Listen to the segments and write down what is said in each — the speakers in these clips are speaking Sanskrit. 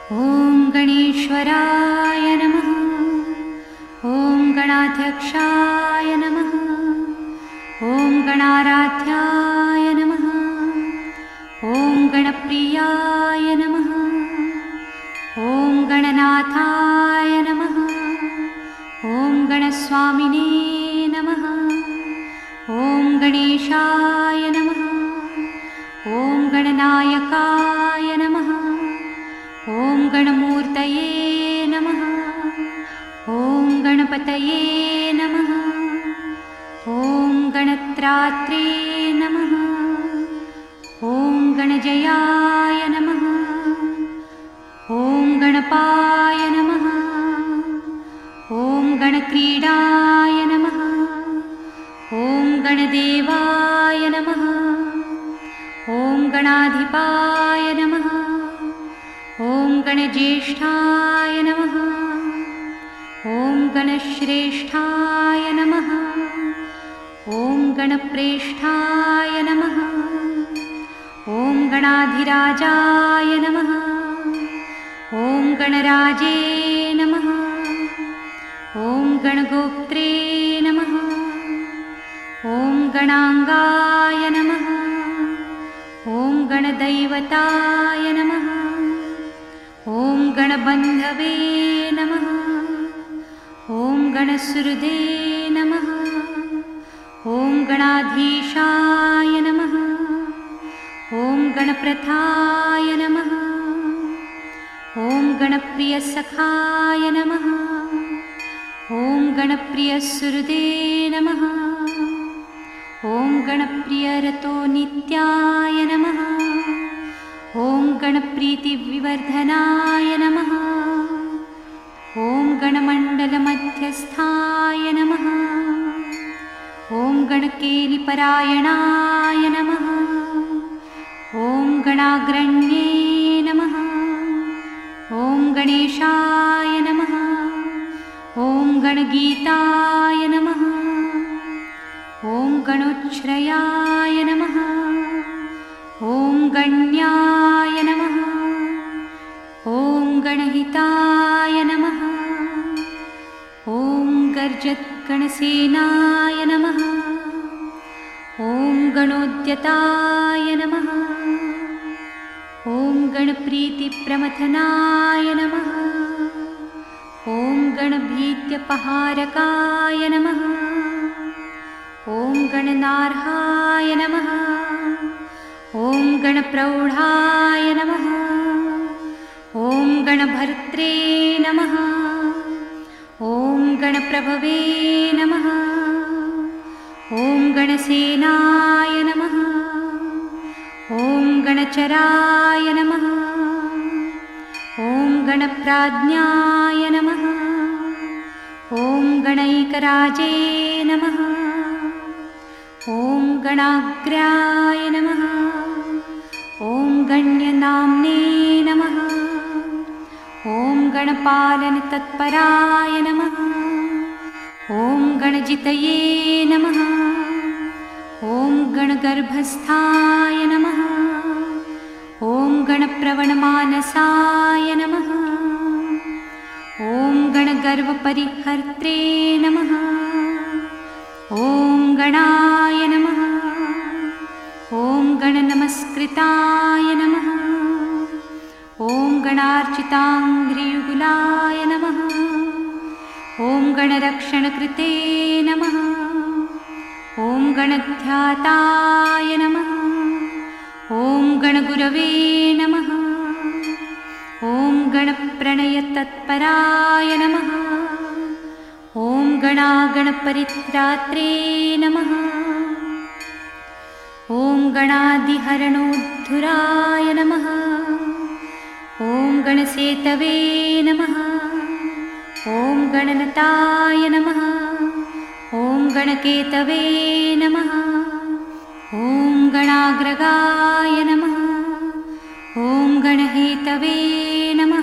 ॐ गणेश्वराय नमः। ॐ गणाध्यक्षाय नमः। ॐ गणाराध्याय नमः। ॐ गणप्रियाय नमः। ॐ गणनाथाय नमः। ॐ गणस्वामिने नमः। ॐ गणेशाय नमः। ॐ गणनायकाय नमः। ॐ गणमूर्तये नमः। ॐ गणपतये नमः। ॐ गणत्रात्रे नमः। ॐ गणजयाय नमः। ॐ गणपाय नमः। ॐ गणक्रीडाय नमः। ॐ गणदेवाय नमः। ॐ गणाधिपाय नमः। ॐ गणज्येष्ठाय नमः। ॐ गणश्रेष्ठाय नमः। ॐ गणप्रेष्ठाय नमः। ॐ गणाधिराजाय नमः। ॐ गणराजे नमः। ॐ गणगोप्त्रे नमः। ॐ गणाङ्गाय नमः। ॐ गणदैवताय नमः। ॐ गणबन्धवे नमः। ॐ गणसुहृदे नमः। ॐ गणाधीशाय नमः। ॐ गणप्रथाय नमः। ॐ गणप्रियसखाय नमः। ॐ गणप्रियसुहृदे नमः। ॐ गणप्रियरतो नित्याय नमः। ॐ गणप्रीतिविवर्धनाय नमः। ॐ गणमण्डलमध्यस्थाय नमः। ॐ गणकेलिपरायणाय नमः। ॐ गणाग्रण्ये नमः। ॐ गणेशाय नमः। ॐ गणगीताय नमः। ॐ गणोच्छ्रयाय नमः। ॐ गण्याय नमः। ॐ गणहिताय नमः। ॐ गर्जद्गणसेनाय नमः। ॐ गणोद्यताय नमः। ॐ गणप्रीतिप्रमथनाय नमः। ॐ गणभीत्यपहारकाय नमः। ॐ गणनार्हाय नमः। ॐ गणप्रौढाय नमः। ॐ गणभर्त्रे नमः। ॐ गणप्रभवे नमः। ॐ गणसेनाय नमः। ॐ गणचराय नमः। ॐ गणप्राज्ञाय नमः। ॐ गणैकराजे नमः। ॐ गणाग्र्याय नमः। ॐ गण्यनाम्ने नमः। ॐ गणपालनतत्पराय नमः। ॐ गणजितये नमः। ॐ गणगर्भस्थाय नमः। ॐ गणप्रवणमानसाय नमः। ॐ गणगर्वपरिहर्त्रे नमः। ॐ गणाय नमः। ॐ गणनमस्कृताय नमः। ॐ गणार्चिताङ्घ्रियुगुलाय नमः। ॐ गणरक्षणकृते नमः। ॐ गणध्याताय नमः। ॐ गणगुरवे नमः। ॐ गणप्रणयतत्पराय नमः। ॐ गणागणपरित्रात्रे नमः। ॐ गणादिहरणोद्धुराय नमः। ॐ गणसेतवे नमः। ॐ गणनताय नमः। ॐ गणकेतवे नमः। ॐ गणाग्रगाय नमः। ॐ गणहेतवे नमः।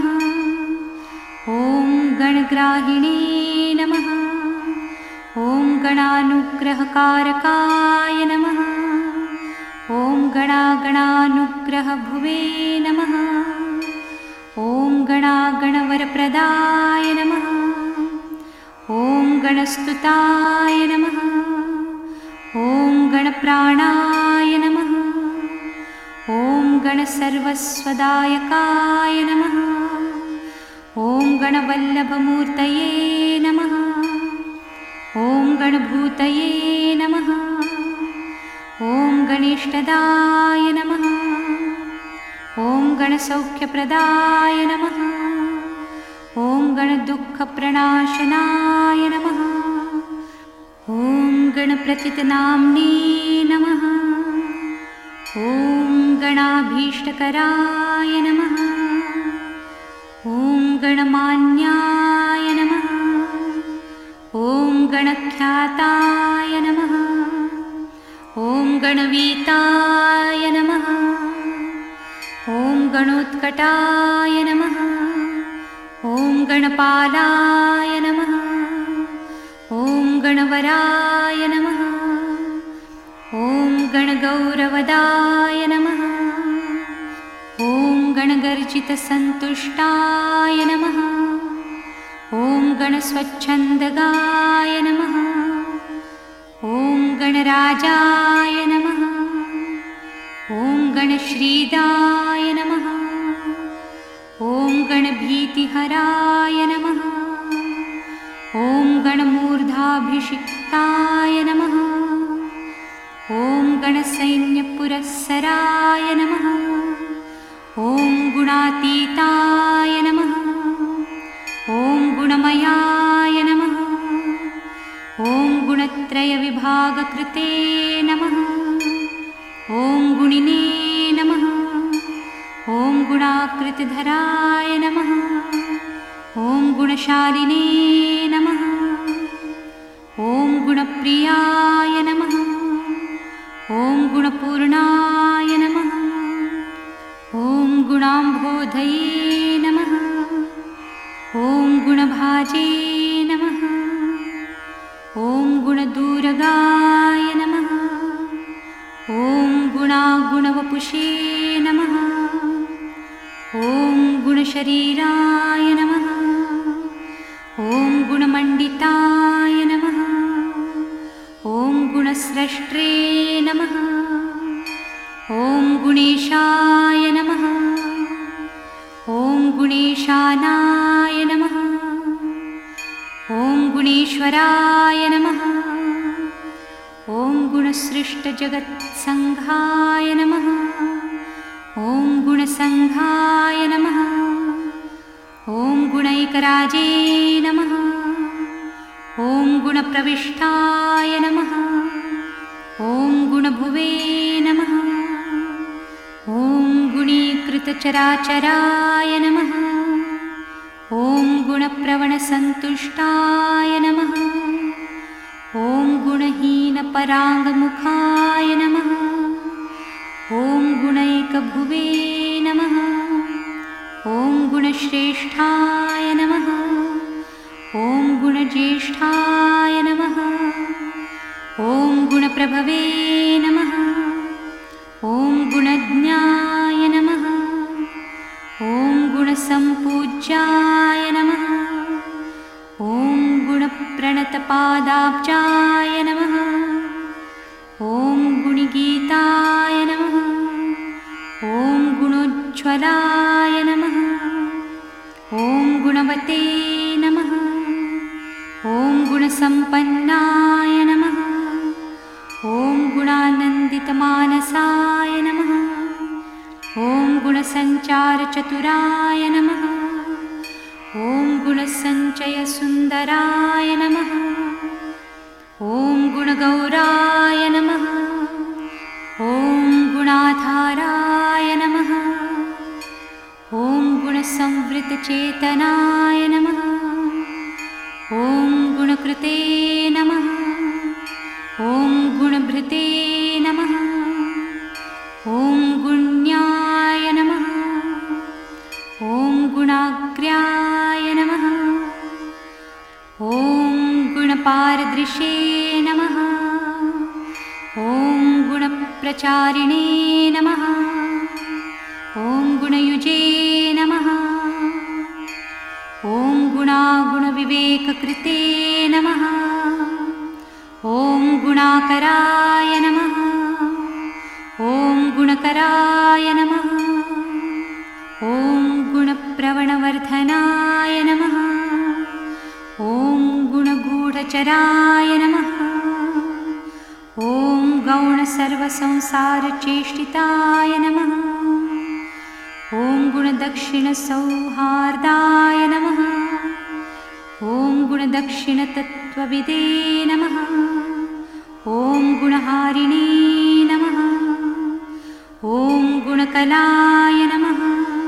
ॐ गणग्राहिणे नमः। ॐ गणानुग्रहकारकाय नमः। ॐ गणागणानुग्रहभुवे नमः। ॐ गणागणवरप्रदाय नमः। ॐ गणस्तुताय नमः। ॐ गणप्राणाय नमः। ॐ गणसर्वस्वदायकाय नमः। ॐ गणवल्लभमूर्तये नमः। ॐ गणभूतये नमः। ॐ गणेष्टदाय नमः। ॐ गणसौख्यप्रदाय नमः। ॐ गणदुःखप्रणाशनाय नमः। ॐ गणप्रथितनाम्ने नमः। ॐ गणाभीष्टकराय नमः। ॐ गणमान्याय नमः। ॐ गणख्याताय नमः। ॐ गणवीताय नमः। ॐ गणोत्कटाय नमः। ॐ गणपालाय नमः। ॐ गणवराय नमः। ॐ गणगौरवदाय नमः। ॐ गणगर्जितसन्तुष्टाय नमः। ॐ गणस्वच्छन्दगाय नमः। ॐ गणराजाय नमः। ॐ गणश्रीदाय नमः। ॐ गणभीतिहराय नमः। ॐ गणमूर्धाभिषिक्ताय नमः। ॐ गणसैन्यपुरस्सराय नमः। ॐ गुणातीताय नमः। ॐ गुणमयाय नमः। ॐ गुणत्रयविभागकृते नमः। ॐ गुणिने नमः। ॐ गुणाकृतिधराय नमः। ॐ गुणशालिने नमः। ॐ गुणप्रियाय नमः। ॐ गुणपूर्णाय नमः। ॐ गुणाम्भोधये नमः। ॐ गुणभाजे नमः। ॐ गुणदूरगाय नमः। ॐ गुणागुणवपुषे नमः। ॐ गुणशरीराय नमः। ॐ गुणमण्डिताय नमः। ॐ गुणस्रष्ट्रे नमः। ॐ गुणेशाय नमः। ॐ गुणेशानाय नमः। ॐ गुणेश्वराय नमः। ॐ गुणसृष्टजगत्सङ्घाय नमः। ॐ गुणसङ्घाय नमः। ॐ गुणैकराजे नमः। ॐ गुणप्रविष्टाय नमः। ॐ गुणभुवे नमः। ॐ गुणीकृतचराचराय नमः। ॐ गुणप्रवणसन्तुष्टाय नमः। ॐ गुणहीनपराङ्गमुखाय नमः। ॐ गुणैकभुवे नमः। ॐ गुणश्रेष्ठाय नमः। ॐ गुणज्येष्ठाय नमः। ॐ गुणप्रभवे नमः। ॐ गुणज्ञाय नमः। ॐ गुणसम्पूज्याय नमः। ॐ गुणप्रणतपादाब्जाय नमः। ॐ गुणगीताय नमः। ॐ गुणोज्ज्वलाय नमः। ॐ गुणवते नमः। ॐ गुणसम्पन्नाय नमः। ॐ गुणानन्दितमानसाय नमः। ॐ गुणसञ्चारचतुराय नमः। ॐ गुणसञ्चयसुन्दराय नमः। ॐ गुणगौराय नमः। ॐ गुणाधाराय नमः। ॐ गुणसंवृतचेतनाय नमः। ॐ गुणकृते नमः। ॐ गुणभृते नमः। ॐ गुण्याय नमः। ॐ गुणाग्र्याय नमः। ॐ गुणपारदृशे नमः। ॐ गुणप्रचारिणे नमः। ॐ गुणयुजे नमः। गुणकृते नमः। ॐ गुणाकराय नमः। ॐ गुणकराय नमः। ॐ गुणप्रवणवर्धनाय नमः। ॐ गुणगूढचराय नमः। ॐ गौणसर्वसंसारचेष्टिताय नमः। ॐ गुणदक्षिणसौहार्दाय नमः। ॐ गुणदक्षिणतत्त्वविदे नमः। ॐ गुणहारिणे नमः। ॐ गुणकलाय नमः।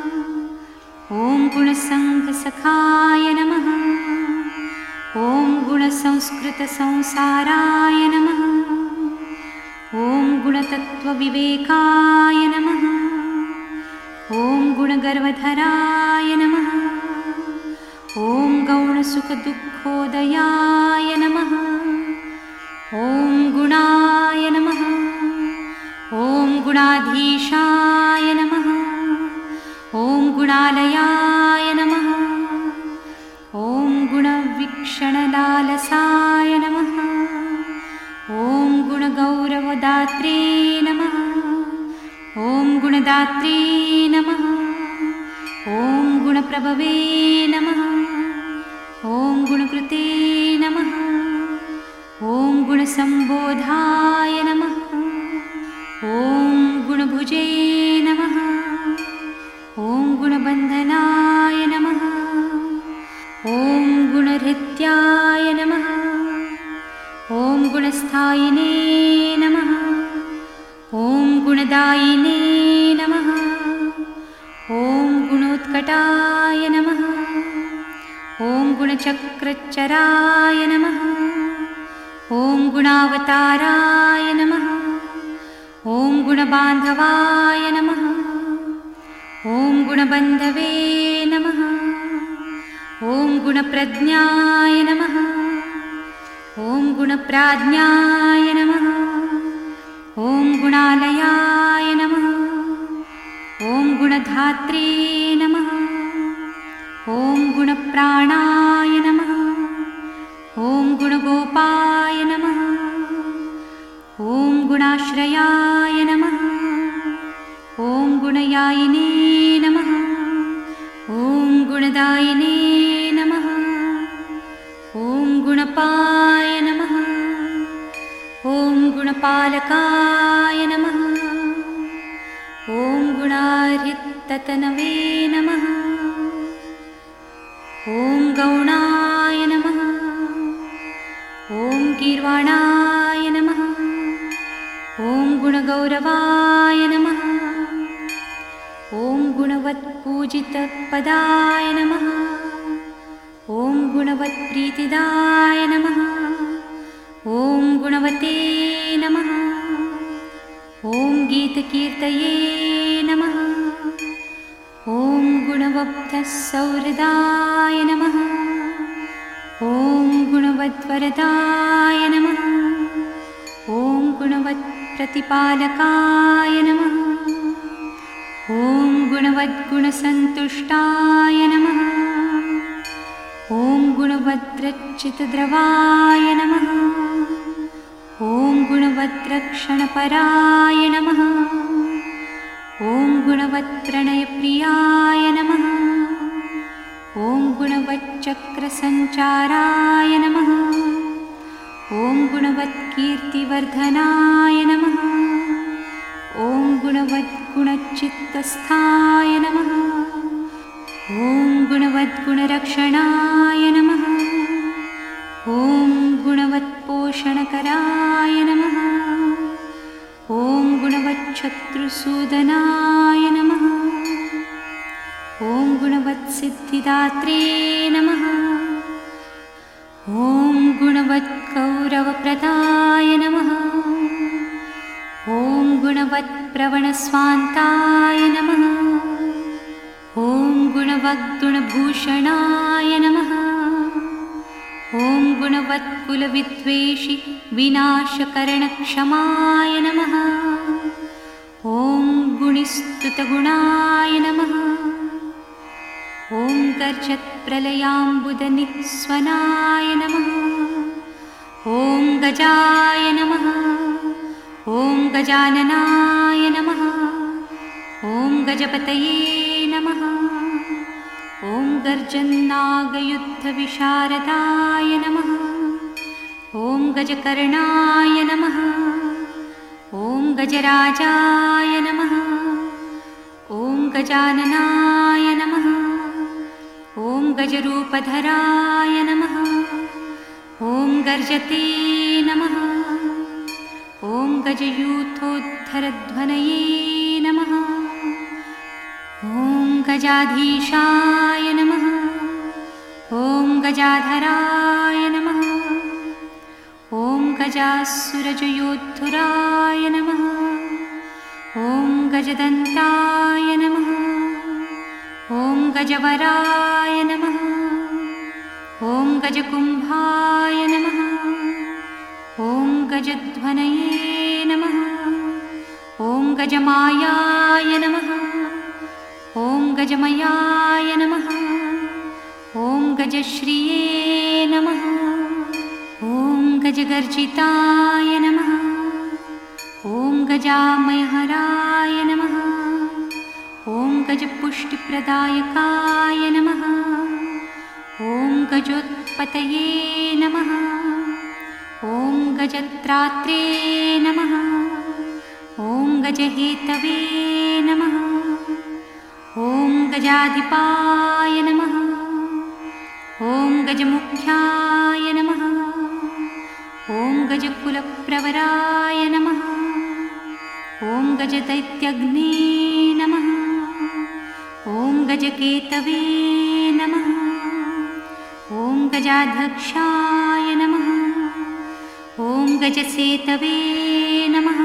ॐ गुणसङ्घसखाय नमः। ॐ गुणसंस्कृतसंसाराय नमः। ॐ गुणतत्त्वविवेकाय नमः। ॐ गुणगर्वधराय नमः। ॐ गौणसुखदुःखोदयाय नमः। ॐ गुणाय नमः। ॐ गुणाधीशाय नमः। ॐ गुणालयाय नमः। ॐ गुणवीक्षणलालसाय नमः। ॐ गुणगौरवदात्रे नमः। ॐ गुणदात्रे नमः। ॐ गुणप्रभवे नमः। ॐ गुणकृते नमः। ॐ गुणसम्बोधाय नमः। ॐ गुणभुजे नमः। ॐ गुणबन्धनाय नमः। ॐ गुणहृत्याय नमः। ॐ गुणस्थायिने नमः। ॐ गुणदायिने नमः। ॐ गुणोत्कटाय नमः। ॐ गुणचक्रचराय नमः। ॐ गुणावताराय नमः। ॐ गुणबान्धवाय नमः। ॐ गुणबन्धवे नमः। ॐ गुणप्रज्ञाय नमः। ॐ गुणप्राज्ञाय नमः। ॐ गुणालयाय नमः। ॐ गुणधात्रे नमः। ॐ गुणप्राणाय नमः। ॐ गुणगोपाय नमः। ॐ गुणाश्रयाय नमः। ॐ गुणयायिने नमः। ॐ गुणदायिने नमः। ॐ गुणपाय नमः। ॐ गुणपालकाय नमः। ॐ गुणार्हिततनवे नमः। ॐ गौणाय नमः। ॐ गीर्वाणाय नमः। ॐ गुणगौरवाय नमः। ॐ गुणवत्पूजितपदाय नमः। ॐ गुणवत्प्रीतिदाय नमः। ॐ गुणवते नमः। ॐ गीतकीर्तये नमः। ॐ गुणवब्धसौहृदाय नमः। ॐ गुणवद्वरदाय नमः। ॐ गुणवत्प्रतिपालकाय नमः। ॐ गुणवद्गुणसन्तुष्टाय नमः। ॐ गुणवद्रचितद्रवाय नमः। ॐ गुणवद्रक्षणपराय नमः। ॐ गुणवत्प्रणयप्रियाय नमः। ॐ गुणवच्चक्रसञ्चाराय नमः। ॐ गुणवत्कीर्तिवर्धनाय नमः। ॐ गुणवद्गुणचित्तस्थाय नमः। ॐ गुणवद्गुणरक्षणाय नमः। ॐ गुणवत्पोषणकराय नमः। ॐ गुणवच्छत्रुसूदनाय नमः। ॐ गुणवत्सिद्धिदात्रे नमः। ॐ गुणवत्कौरवप्रदाय नमः। ॐ गुणवत्प्रवणस्वान्ताय नमः। ॐ गुणवद्गुणभूषणाय नमः। ॐ गुणवत्कुलविद्वेषि विनाशकरणक्षमाय नमः। ॐ गुणिस्तुतगुणाय नमः। ॐ गर्जत्प्रतिपन्नाय प्रलयाम्बुदनिःस्वनाय नमः। ॐ गजाय नमः। ॐ गजाननाय नमः। ॐ गजपतये नमः। ॐ गर्जन्नागयुद्धविशारदाय नमः। ॐ गजकर्णाय नमः। ॐ गजराजाय नमः। ॐ गजाननाय नमः। ॐ गजरूपधराय नमः। ॐ गर्जते नमः। ॐ गजयूथोद्धरध्वनये नमः। ॐ गजाधीशाय नमः। ॐ गजाधराय नमः। ॐ गजासुरजयोद्धुराय नमः। ॐ गजदन्ताय नमः। ॐ गजवराय नमः। ॐ गजकुम्भाय नमः। ॐ गजध्वनये नमः। ॐ गजमायाय नमः। ॐ गजमयाय नमः। ॐ गजश्रिये नमः। ॐ गजगर्जिताय नमः। ॐ गजामयहराय नमः। ॐ गजपुष्टिप्रदायकाय नमः। ॐ गजोत्पतये नमः। ॐ गजत्रात्रे नमः। ॐ गजहेतवे नमः। ॐ गजाधिपाय नमः। ॐ गजमुख्याय नमः। ॐ गजकुलप्रवराय नमः। ॐ गजदैत्यग्ने नमः। ॐ गजकेतवे नमः। ॐ गजाध्यक्षाय नमः। ॐ गजसेतवे नमः।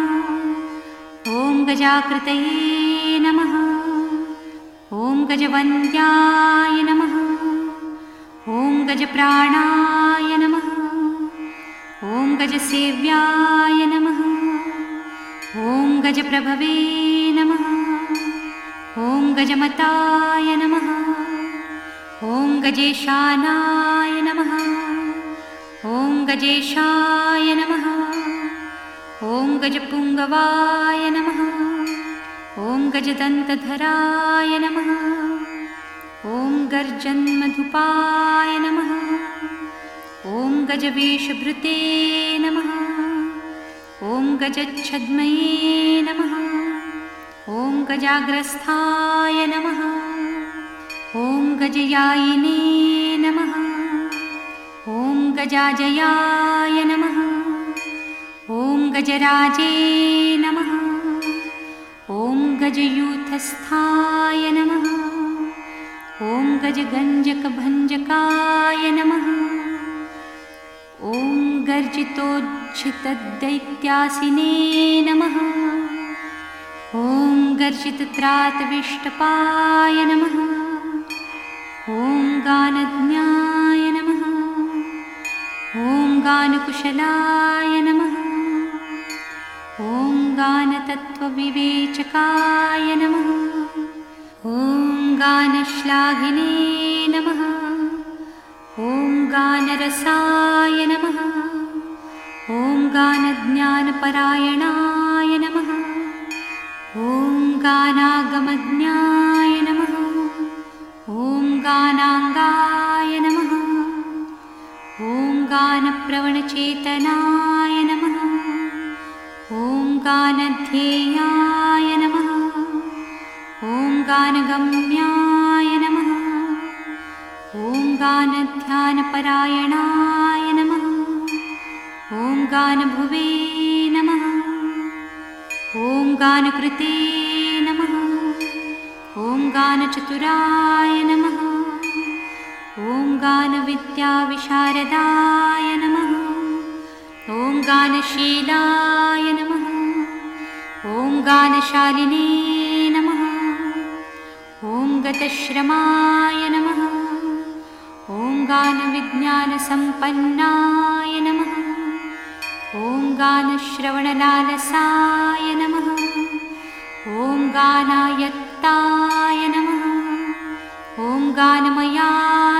ॐ गजाकृतये नमः। ॐ गजवन्द्याय नमः। ॐ गजप्राणाय नमः। ॐ गजसेव्याय नमः। ॐ गजप्रभवे नमः। ॐ गजमताय नमः। ॐ गजेशानाय नमः। ॐ गजेशाय नमः। ॐ गजपुङ्गवाय नमः। ॐ गजदन्तधराय नमः। ॐ गर्जन्मधुपाय नमः। ॐ गजवेषभृते नमः। ॐ गजच्छद्मये नमः। ॐ गजाग्रस्थाय नमः। ॐ गजयायिने नमः। ॐ गजाजयाय नमः। ॐ गजराजे नमः। ॐ गजयूथस्थाय नमः। ॐ गजगञ्जकभञ्जकाय नमः। ॐ गर्जितोज्झितदैत्यासिने नमः। ॐ गर्जितत्रातविष्टपाय नमः। ॐ गानज्ञाय नमः। ॐ गानकुशलाय नमः। ॐ गानतत्त्वविवेचकाय नमः। ॐ गानश्लाघिने नमः। ॐ गानरसाय नमः। ॐ गानज्ञानपरायणाय नमः। ॐ गानागमज्ञाय नमः। ॐ गानाङ्गाय नमः। ॐ गानप्रवणचेतनाय नमः। ॐ गानध्येयाय नमः। ॐ गानगम्याय नमः। ॐ गानध्यानपरायणाय नमः। ॐ गानभुवे नमः। ॐ गानकृते नमः। ॐ गानचतुराय नमः। ॐ गानविद्याविशारदाय नमः। ॐ गानशीलाय नमः। ॐ गानशालिने नमः। ॐ गतश्रमाय नमः। ॐ गानविज्ञानसम्पन्नाय नमः। ॐ गानश्रवणलालसाय नमः। ॐ गानायत्ताय नमः। ॐ गानमयाय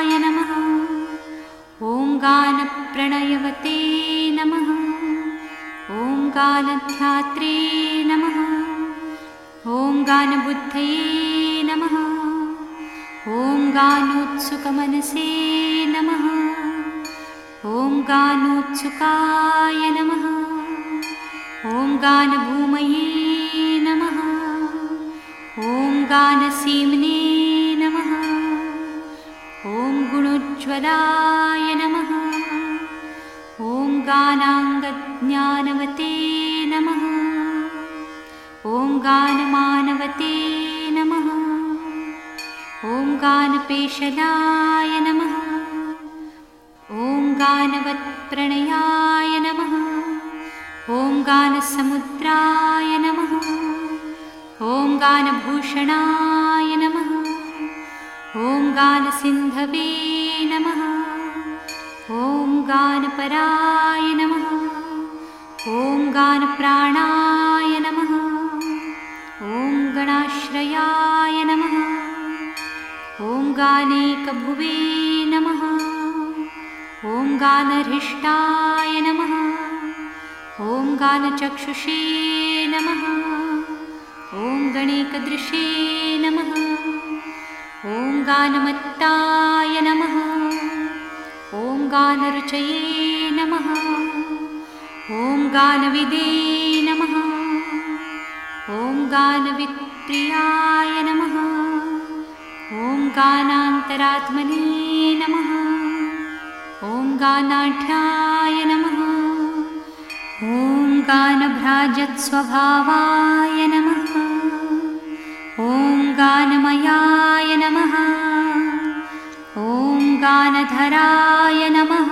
नमः। ॐ गानप्रणयवते नमः। ॐ गानध्यात्रे नमः। ॐ गानबुद्धये नमः। ॐ गानोत्सुकमनसे नमः। ॐ गानोत्सुकाय नमः। ॐ गानभूमये नमः। ॐ गानसीम्ने नमः। ॐ गुणोज्ज्वलाय नमः। ॐ गानाङ्गज्ञानवते नमः। ॐ गानमानवते नमः। ॐ गानपेशलाय नमः। ॐ गानवत्प्रणयाय नमः। ॐ गानसमुद्राय नमः। ॐ गानभूषणाय नमः। ॐ गानसिन्धवे नमः। ॐ गानपराय नमः। ॐ गानप्राणाय नमः। ॐ गणाश्रयाय नमः। ॐ गानेकभुवे नमः। ॐ गानहृष्टाय नमः। ॐ गानचक्षुषे नमः। ॐ गणेकदृशे नमः। ॐ गानमत्ताय नमः। ॐ गानरुचये नमः। ॐ गानविदे नमः। ॐ गानविप्रियाय नमः। ॐ गानान्तरात्मने नमः। ॐ गानाढ्याय नमः। ॐ गानभ्राजत्स्वभावाय नमः। ॐ गानमयाय नमः। ॐ गानधराय नमः।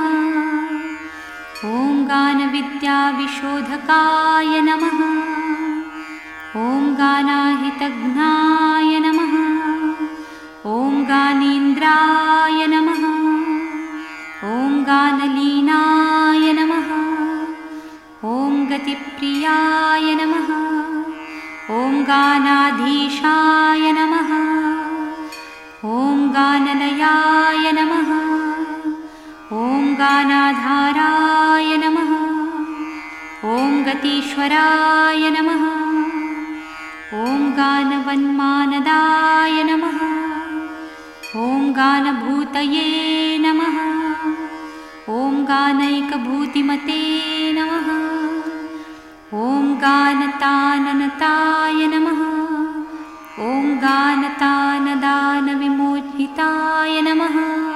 ॐ गानविद्याविशोधकाय नमः। ॐ गानाहितज्ञाय नमः। ॐ गानेन्द्राय नमः। ॐ गानलीनाय नमः। ॐ गतिप्रियाय नमः। ॐ गानाधीशाय नमः। ॐ गानलयाय नमः। ॐ गानाधाराय नमः। ॐ गतीश्वराय नमः। ॐ गानवन्मानदाय नमः। ॐ गानभूतये नमः। ॐ गानैकभूतिमते नमः। ॐ गानताननताय नमः। ॐ गानतानदानविमोहिताय नमः।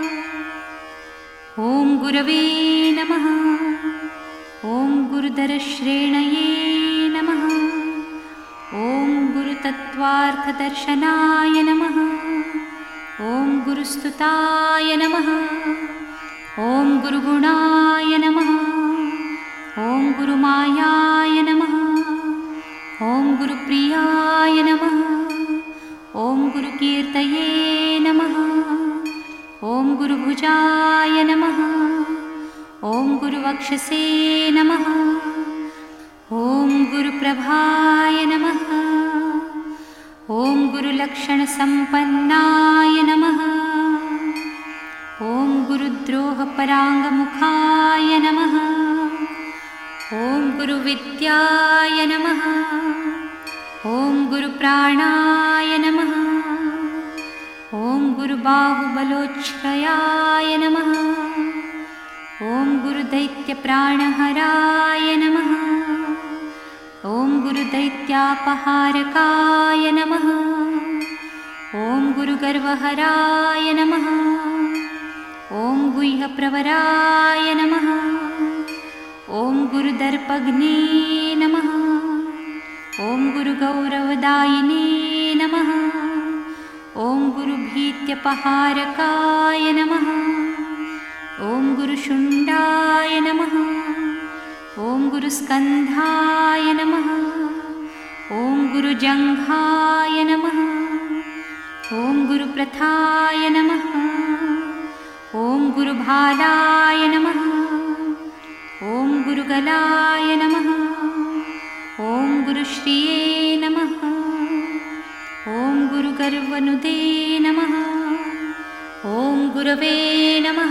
ॐ गुरवे नमः। ॐ गुरुधरश्रेणये नमः। ॐ गुरुतत्त्वार्थदर्शनाय नमः। ॐ गुरुस्तुताय नमः। ॐ गुरुगुणाय नमः। ॐ गुरुमायाय नमः। ॐ गुरुप्रियाय नमः। ॐ गुरुकीर्तये नमः। ॐ गुरुभुजाय नमः। ॐ गुरुवक्षसे नमः। ॐ गुरुप्रभाय नमः। ॐ गुरुलक्षणसम्पन्नाय नमः। ॐ गुरुद्रोहपराङ्गमुखाय नमः। ॐ गुरुविद्याय नमः। ॐ गुरुप्राणाय नमः। ॐ गुरुबाहुबलोच्छ्रयाय नमः। ॐ गुरुदैत्यप्राणहराय नमः। ॐ गुरुदैत्यापहारकाय नमः। ॐ गुरुगर्वहराय नमः। ॐ गुह्यप्रवराय नमः। ॐ गुरुदर्पघ्ने नमः। ॐ गुरुगौरवदायिने नमः। ॐ गुरुभीत्यपहारकाय नमः। ॐ गुरुशुण्डाय नमः। ॐ गुरुस्कन्धाय नमः। ॐ गुरुजङ्घाय नमः। ॐ गुरुप्रथाय नमः। ॐ गुरुभालाय नमः। ॐ गुरुगलाय नमः। ॐ गुरुश्रिये नमः। ॐ गुरुगर्वनुदे नमः। ॐ गुरवे नमः।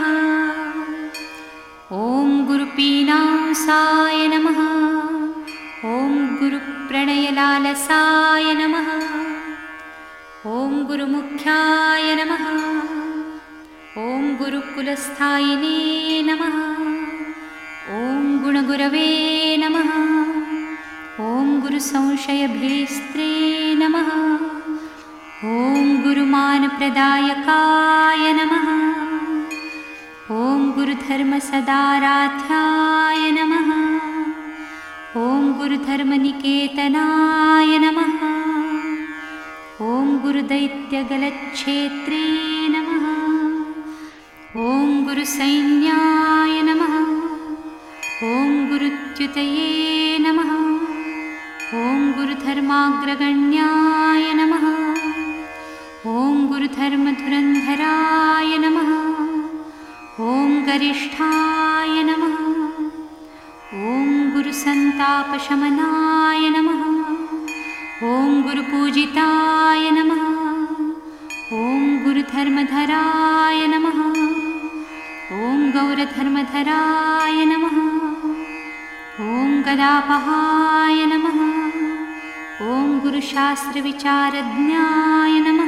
ॐ गुरुपीनांसाय नमः। ॐ गुरुप्रणयलालसाय नमः। ॐ गुरुमुख्याय नमः। ॐ गुरुकुलस्थायिने नमः। ॐ गुणगुरवे नमः। ॐ गुरुसंशयभेस्त्रे नमः। ॐ गुरुमानप्रदायकाय नमः। ॐ गुरुधर्मसदाराध्याय नमः। ॐ गुरुधर्मनिकेतनाय नमः। ॐ गुरुदैत्यगलच्छेत्रे नमः। ॐ गुरुसैन्याय नमः। ॐ गुरुच्युतये नमः। ॐ गुरुधर्माग्रगण्याय नमः। ॐ गुरुधर्मधुरन्धराय नमः। ॐ गरिष्ठाय नमः। ॐ गुरुसन्तापशमनाय नमः। ॐ गुरुपूजिताय नमः। ॐ गुरुधर्मधराय नमः। ॐ गौरधर्मधराय नमः। ॐ गदापहाय नमः। ॐ गुरुशास्त्रविचारज्ञाय नमः।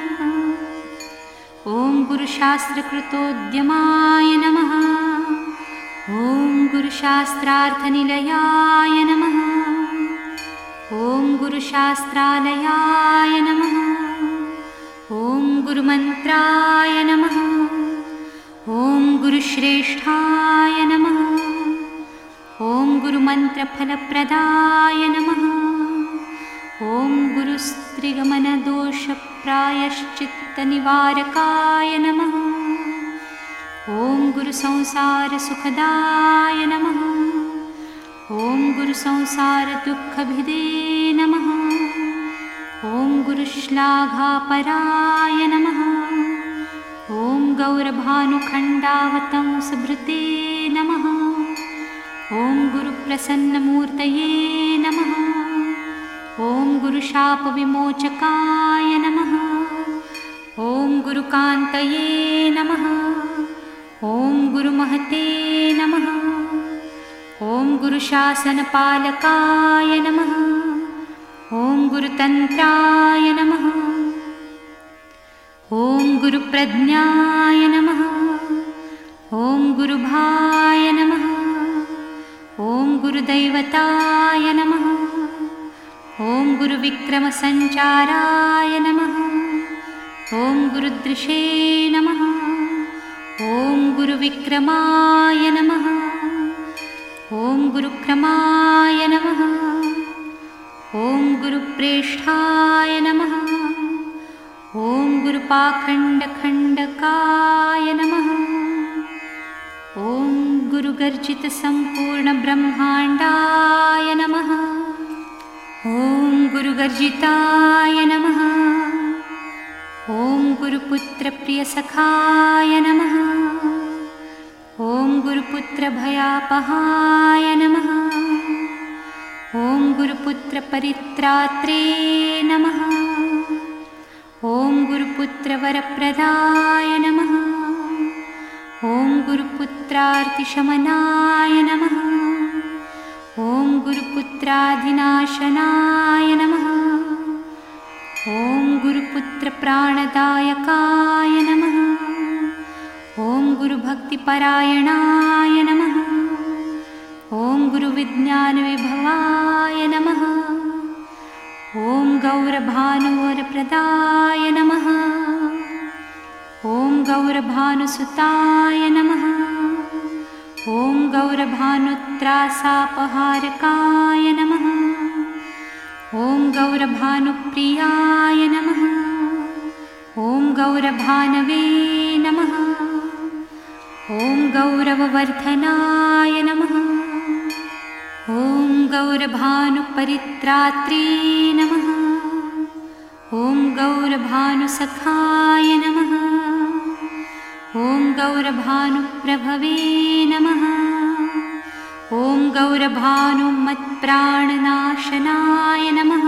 ॐ गुरुशास्त्रकृतोद्यमाय नमः। ॐ गुरुशास्त्रार्थनिलयाय नमः। ॐ गुरुशास्त्रालयाय नमः। ॐ गुरुमन्त्राय नमः। ॐ गुरुश्रेष्ठाय नमः। ॐ गुरुमन्त्रफलप्रदाय नमः। ॐ गुरुस्त्रिगमनदोषप्रायश्चित्तनिवारकाय नमः। ॐ गुरुसंसारसुखदाय नमः। ॐ गुरुसंसारदुःखभिदे नमः। ॐ गुरुश्लाघापराय नमः। ॐ गौरभानुखण्डावतंसभृते नमः। ॐ गुरुप्रसन्नमूर्तये नमः। ॐ गुरुशापविमोचकाय नमः। ॐ गुरुकान्तये नमः। ॐ गुरुमहते नमः। ॐ गुरुशासनपालकाय नमः। ॐ गुरुतन्त्राय नमः। ॐ गुरुप्रज्ञाय नमः। ॐ गुरुभाय नमः। ॐ गुरुदैवताय नमः। ॐ गुरुविक्रमसञ्चाराय नमः। ॐ गुरुदृशे नमः। ॐ गुरुविक्रमाय नमः। ॐ गुरुक्रमाय नमः। ॐ गुरुप्रेष्ठाय नमः। ॐ गुरुपाखण्डखण्डकाय नमः। ॐ गुरुगर्जितसम्पूर्णब्रह्माण्डाय नमः। ॐ गुरुगर्जिताय नमः। ॐ गुरुपुत्रप्रियसखाय नमः। ॐ गुरुपुत्रभयापहाय नमः। ॐ गुरुपुत्रपरित्रात्रे नमः। ॐ गुरुपुत्रवरप्रदाय नमः। ॐ गुरुपुत्रार्तिशमनाय नमः। ॐ गुरुपुत्राधिनाशनाय नमः। ॐ गुरुपुत्रप्राणदायकाय नमः। ॐ गुरुभक्तिपरायणाय नमः। ॐ गुरुविज्ञानविभवाय नमः। ॐ गौरभानुवरप्रदाय नमः। ॐ गौरभानुसुताय नमः। ॐ गौरभानुत्रासापहारकाय नमः। ॐ गौरभानुप्रियाय नमः। ॐ गौरभानवे नमः। ॐ गौरववर्धनाय नमः। ॐ गौरभानुपरित्रात्रे नमः। ॐ गौरभानुसखाय नमः। ॐ गौरभानुप्रभवे नमः। ॐ गौरभानुमत्प्राणनाशनाय नमः।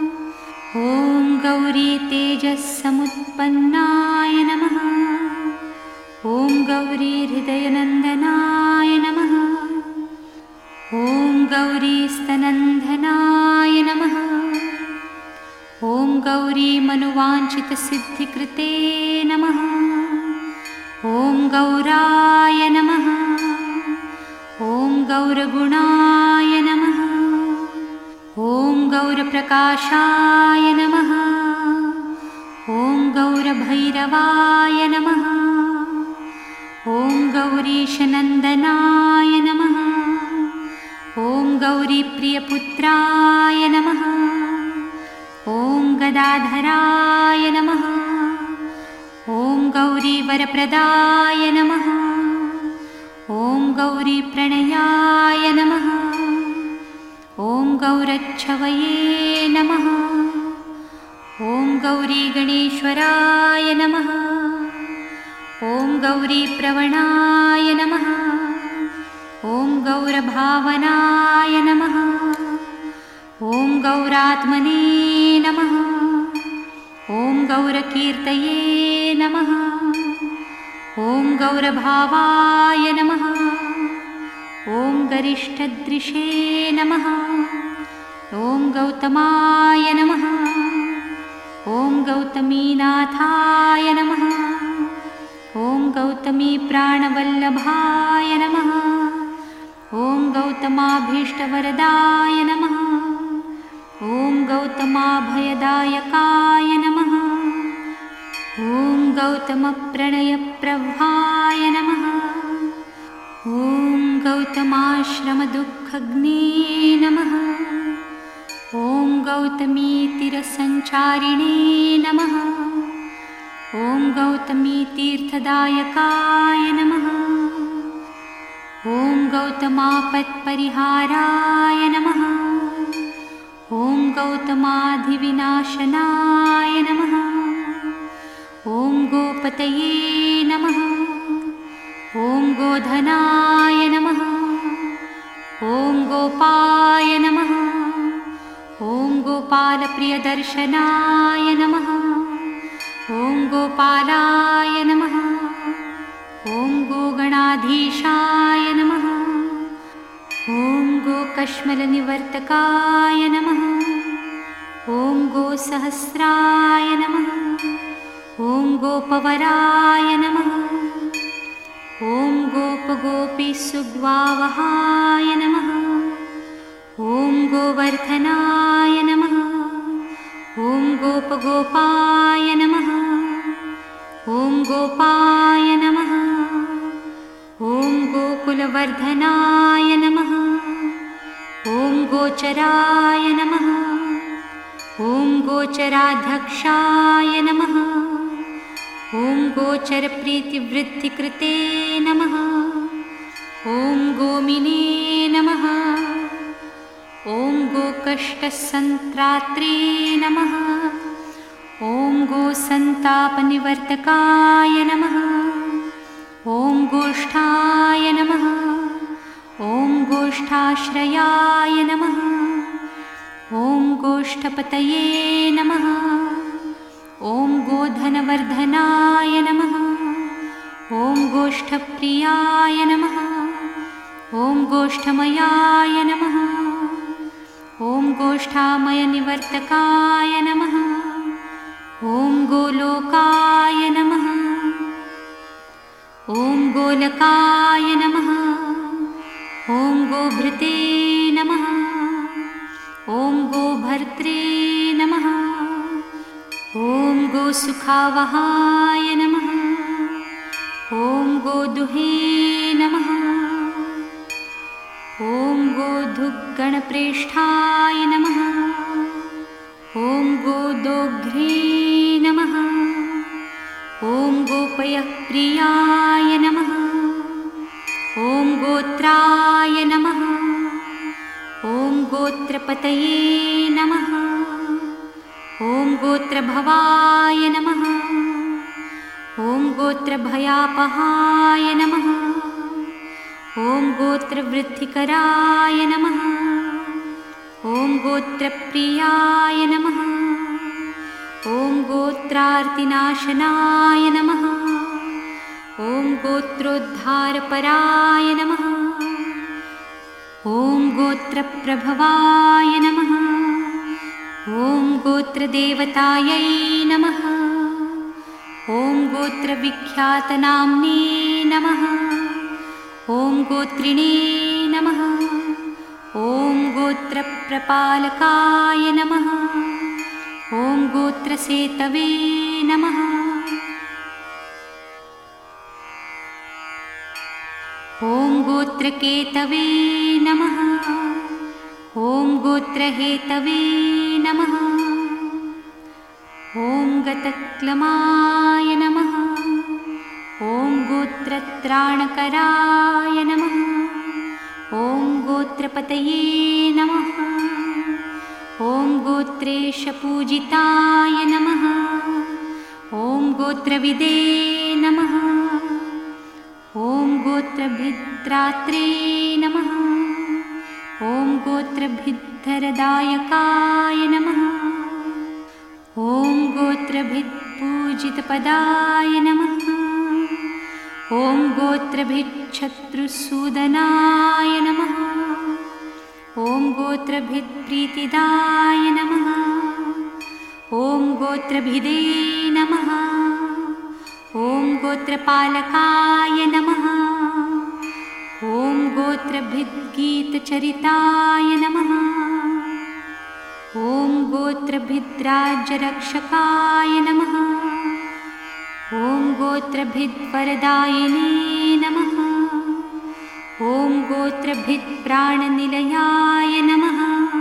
ॐ गौरीतेजस्समुत्पन्नाय नमः। गौरीहृदयनन्दनाय नमः। ॐ गौरीस्तनन्दनाय नमः। ॐ गौरीमनुवाञ्छितसिद्धिकृते नमः। ॐ गौराय नमः। ॐ गौरगुणाय नमः। ॐ गौरप्रकाशाय नमः। ॐ गौरभैरवाय नमः। ॐ गौरीशनन्दनाय नमः। ॐ गौरीप्रियपुत्राय नमः। ॐ गदाधराय नमः। ॐ गौरीवरप्रदाय नमः। ॐ गौरीप्रणयाय नमः। ॐ गौरच्छवये नमः। ॐ गौरीगणेश्वराय नमः। ॐ गौरीप्रवणाय नमः। ॐ गौरभावनाय नमः। ॐ गौरात्मने नमः। ॐ गौरकीर्तये नमः। ॐ गौरभावाय नमः। ॐ गरिष्ठदृशे नमः। ॐ गौतमाय नमः। ॐ गौतमीनाथाय नमः। ॐ गौतमीप्राणवल्लभाय नमः। ॐ गौतमाभीष्टवरदाय नमः। ॐ गौतमाभयदायकाय नमः। ॐ गौतमप्रणयप्रभाय नमः। ॐ गौतमाश्रमदुःखग्ने नमः। ॐ गौतमीतीरसञ्चारिणे नमः। ॐ गौतमीतीर्थदायकाय नमः। ॐ गौतमापत्परिहाराय नमः। ॐ गौतमाधिविनाशनाय नमः। ॐ गोपतये नमः। ॐ गोधनाय नमः। ॐ गोपाय नमः। ॐ गोपालप्रियदर्शनाय नमः। ॐ गोपालाय नमः। ॐ गोगणाधीशाय नमः। ॐ गोकश्मलनिवर्तकाय नमः। ॐ गोसहस्राय नमः। ॐ गोपवराय नमः। ॐ गोपगोपीसुग्वावहाय नमः। ॐ गोवर्धनाय नमः। ॐ गोपगोपाय नमः। ॐ गोपाय नमः। ॐ गोकुलवर्धनाय नमः। ॐ गोचराय नमः। ॐ गोचराध्यक्षाय नमः। ॐ गोचरप्रीतिवृद्धिकृते नमः। ॐ गोमिने नमः। ॐ गोकष्टसन्त्रात्रे नमः। ॐ गोसन्तापनिवर्तकाय नमः। ॐ गोष्ठाय नमः। ॐ गोष्ठाश्रयाय नमः। ॐ गोष्ठपतये नमः। ॐ गोधनवर्धनाय नमः। ॐ गोष्ठप्रियाय नमः। ॐ गोष्ठमयाय नमः। ॐ गोष्ठामयनिवर्तकाय नमः। ॐ गोलोकाय नमः। ॐ गोलकाय नमः। ॐ गोभृते नमः। ॐ गोभर्त्रे नमः। ॐ गोसुखावहाय नमः। ॐ गोदुहे नमः। ॐ गोधुग्गणप्रेष्ठाय नमः। ॐ गोदोघ्रे नमः। ॐ गोपयप्रियाय नमः। ॐ गोत्राय नमः। ॐ गोत्रपतये नमः। ॐ गोत्रभवाय नमः। ॐ गोत्रभयापहाय नमः। ॐ गोत्रवृद्धिकराय नमः। ॐ गोत्रप्रियाय नमः। ॐ गोत्रार्तिनाशनाय नमः। ॐ गोत्रोद्धारपराय नमः। ॐ गोत्रप्रभवाय नमः। ॐ गोत्रदेवतायै नमः। ॐ गोत्रविख्यातनाम्ने नमः। ॐ गोत्रिणे नमः। ॐ गोत्रप्रपालकाय नमः। ॐ गोत्रसेतवे नमः। ॐ गोत्रकेतवे नमः। ॐ गोत्रहेतवे नमः। ॐ गतक्लमाय नमः। ॐ गोत्रत्राणकराय नमः। ॐ गोत्रपतये नमः। ॐ गोत्रेशपूजिताय नमः। ॐ गोत्रविदे नमः। ॐ गोत्रभिद्रात्रे नमः। ॐ गोत्रभिद्धरदायकाय नमः। ॐ गोत्रभित्पूजितपदाय नमः। ॐ गोत्रभिच्छत्रुसूदनाय नमः। ॐ गोत्रभित्प्रीतिदाय नमः। ॐ गोत्रभिदे नमः। ॐ गोत्रपालकाय नमः। ॐ गोत्रभिद्गीतचरिताय नमः। ॐ गोत्रभिद्राज्यरक्षकाय नमः। ॐ गोत्रभिद्वरदायिने नमः। ॐ गोत्रभित्प्राणनिलयाय नमः।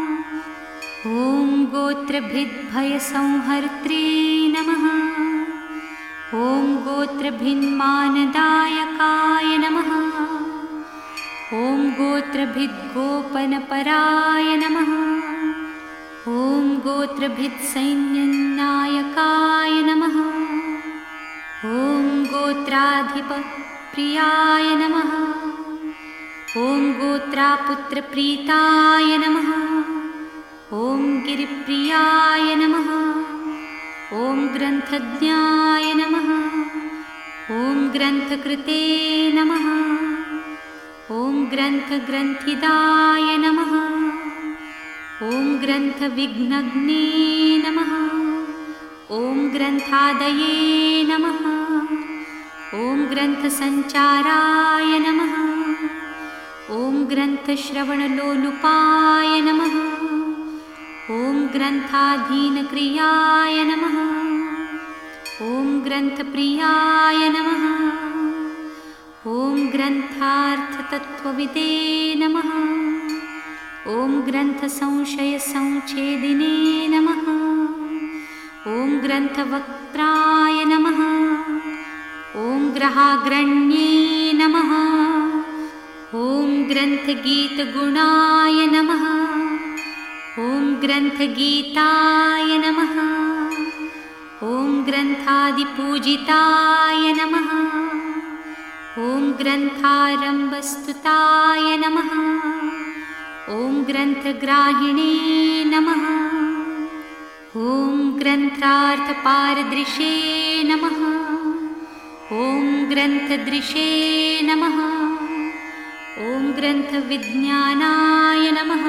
ॐ गोत्रभिद्भयसंहर्त्रे नमः। ॐ गोत्रभिन्मानदायकाय नमः। ॐ गोत्रभिद्गोपनपराय नमः। ॐ गोत्रभित्सैन्यनायकाय नमः। ॐ गोत्राधिपप्रियाय नमः। ॐ गोत्रापुत्रप्रीताय नमः। ॐ गिरिप्रियाय नमः। ॐ ग्रन्थज्ञाय नमः। ॐ ग्रन्थकृते नमः। ॐ ग्रन्थग्रन्थिदाय नमः। ॐ ग्रन्थविघ्नग्ने नमः। ॐ ग्रन्थादये नमः। ॐ ग्रन्थसञ्चाराय नमः। ॐ ग्रन्थश्रवणलोलुपाय नमः। ॐ ग्रन्थाधीनक्रियाय नमः। ॐ ग्रन्थप्रियाय नमः। ॐ ग्रन्थार्थतत्त्वविदे नमः। ॐ ग्रन्थसंशयसंच्छेदिने नमः। ॐ ग्रन्थवक्त्राय नमः। ॐ ग्रहाग्रण्ये नमः। ॐ ग्रन्थगीतगुणाय नमः। ॐ ग्रन्थगीताय नमः। ॐ ग्रन्थादिपूजिताय नमः। ॐ ग्रन्थारम्भस्तुताय नमः। ॐ ग्रन्थग्राहिणे नमः। ॐ ग्रन्थार्थपारदृशे नमः। ॐ ग्रन्थदृशे नमः। ॐ ग्रन्थविज्ञानाय नमः।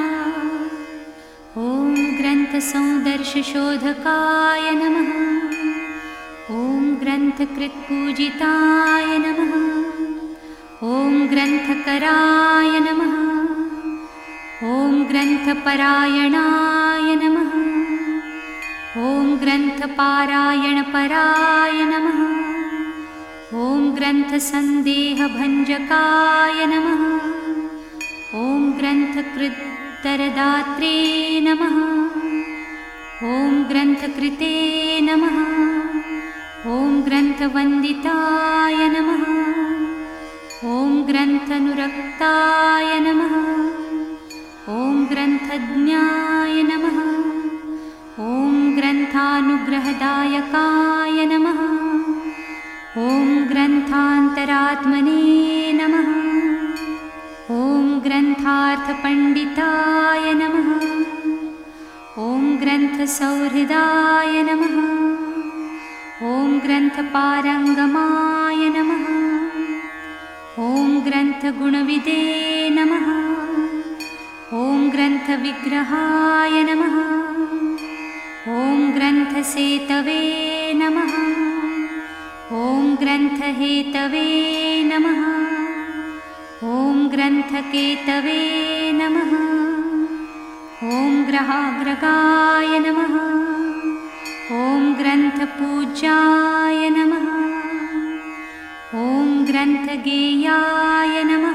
ॐ ग्रन्थसौदर्शशोधकाय नमः। ॐ ग्रन्थकृत्पूजिताय नमः। ॐ ग्रन्थकराय नमः। ॐ ग्रन्थपरायणाय नमः। ॐ ग्रन्थपारायणपराय नमः। ॐ ग्रन्थसन्देहभञ्जकाय नमः। ॐ ग्रन्थकृत्तरदात्रे नमः। ॐ ग्रन्थकृते नमः। ॐ ग्रन्थवन्दिताय नमः। ॐ ग्रन्थनुरक्ताय नमः। ॐ ग्रन्थज्ञाय नमः। ॐ ग्रन्थानुग्रहदायकाय नमः। ॐ ग्रन्थान्तरात्मने नमः। ॐ ग्रन्थार्थपण्डिताय नमः। ॐ ग्रन्थसौहृदाय नमः। ॐ ग्रन्थपारङ्गमाय नमः। ॐ ग्रन्थगुणविदे नमः। ॐ ग्रन्थविग्रहाय नमः। ॐ ग्रन्थसेतवे नमः। ॐ ग्रन्थहेतवे नमः। ॐ ग्रन्थकेतवे नमः। ॐ ग्रहाग्रगाय नमः। ॐ ग्रन्थपूज्याय नमः। ॐ ग्रन्थगेयाय नमः।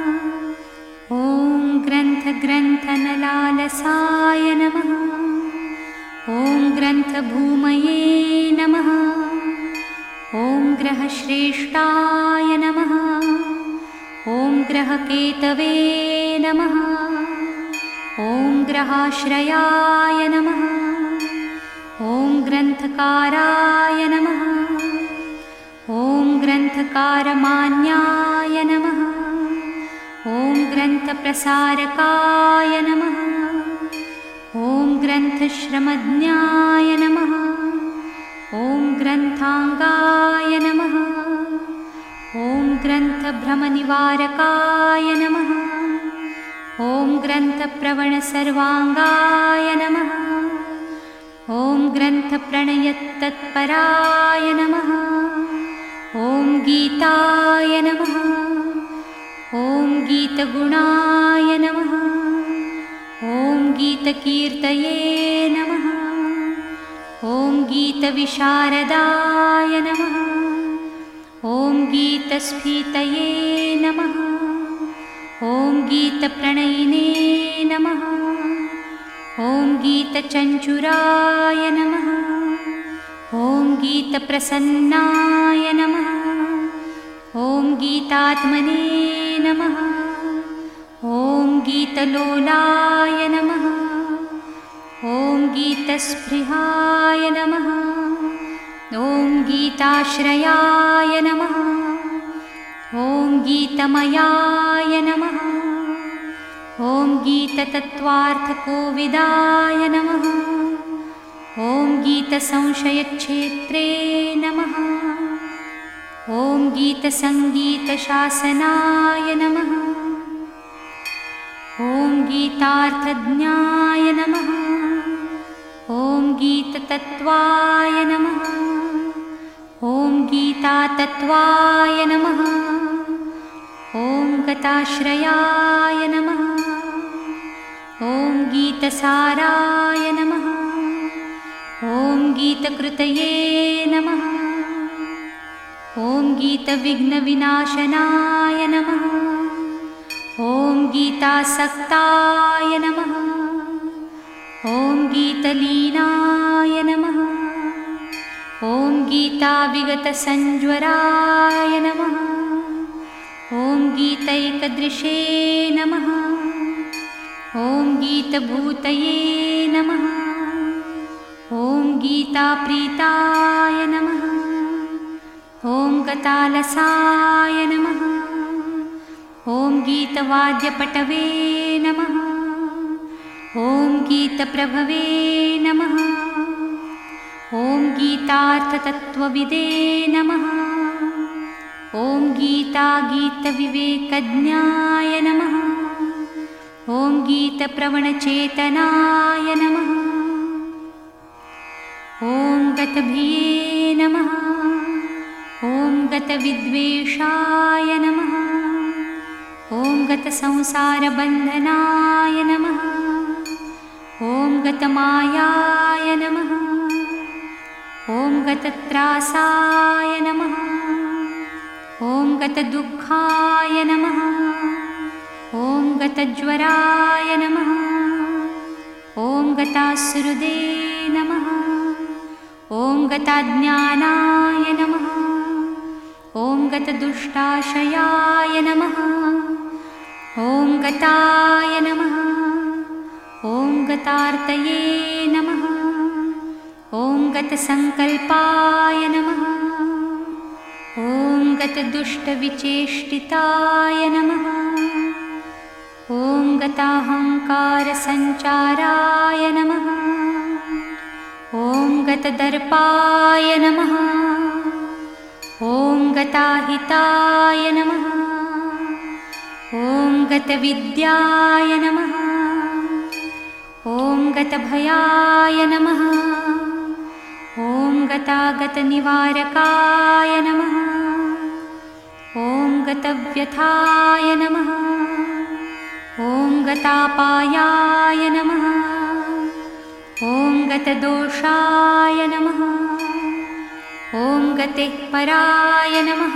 ॐ ग्रन्थग्रन्थनलालसाय नमः। ॐ ग्रन्थभूमये नमः। ॐ ग्रहश्रेष्ठाय नमः। ॐ ग्रहकेतवे नमः। ॐ ग्रहाश्रयाय नमः। ॐ ग्रन्थकाराय नमः। ॐ ग्रन्थकारमान्याय नमः। ॐ ग्रन्थप्रसारकाय नमः। ॐ ग्रन्थश्रमज्ञाय नमः। ॐ ग्रन्थाङ्गाय नमः। ॐ ग्रन्थभ्रमनिवारकाय नमः। ॐ ग्रन्थप्रवणसर्वाङ्गाय नमः। ॐ ग्रन्थप्रणयतत्पराय नमः। ॐ गीताय नमः। ॐ गीतगुणाय नमः। ॐ गीतकीर्तये नमः। ॐ गीतविशारदाय नमः। ॐ गीतस्फीतये नमः। ॐ गीतप्रणयिने नमः। ॐ गीतचञ्चुराय नमः। ॐ गीतप्रसन्नाय नमः। ॐ गीतात्मने नमः। ॐ गीतलोलाय नमः। ॐ गीतस्पृहाय नमः। ॐ गीताश्रयाय नमः। ॐ गीतमयाय नमः। ॐ गीततत्त्वार्थकोविदाय नमः। ॐ गीतसंशयच्छेत्रे नमः। ॐ गीतसङ्गीतशासनाय नमः। ॐ गीतार्थज्ञाय नमः। ॐ गीततत्त्वाय नमः। ॐ गीतातत्त्वाय नमः। ॐ गताश्रयाय नमः। ॐ गीतसाराय नमः। ॐ गीतकृतये नमः। ॐ गीतविघ्नविनाशनाय नमः। ॐ गीतासक्ताय नमः। ॐ गीतलीनाय नमः। ॐ गीताविगतसञ्ज्वराय नमः। ॐ गीतैकदृशे नमः। ॐ गीतभूतये नमः। ॐ गीताप्रीताय नमः। ॐ गतालसाय नमः। ॐ गीतवाद्यपटवे नमः। ॐ गीतप्रभवे नमः। ॐ गीतार्थतत्त्वविदे नमः। ॐ गीतागीतविवेकज्ञाय नमः। ॐ गीतप्रवणचेतनाय नमः। ॐ गतभिये नमः। ॐ गतविद्वेषाय नमः। ॐ गतसंसारबन्धनाय नमः। ॐ गतमायाय नमः। ॐ गतत्रासाय नमः। ॐ गतदुःखाय नमः। ॐ गतज्वराय नमः। ॐ गतासुहृदे नमः। ॐ गताज्ञानाय नमः। ॐ गतदुष्टाशयाय नमः। ॐ गताय नमः। ॐ गतार्तये नमः। ॐ गतसङ्कल्पाय नमः। ॐ गतदुष्टविचेष्टिताय नमः। ॐ गताहङ्कारसञ्चाराय नमः। ॐ गतदर्पाय नमः। ॐ गताहिताय नमः। गतविद्याय नमः। ॐ गतभयाय नमः। ॐ गतागतनिवारकाय नमः। ॐ गतव्यथाय नमः। ॐ गतापायाय नमः। ॐ गतदोषाय नमः। ॐ गतेः पराय नमः।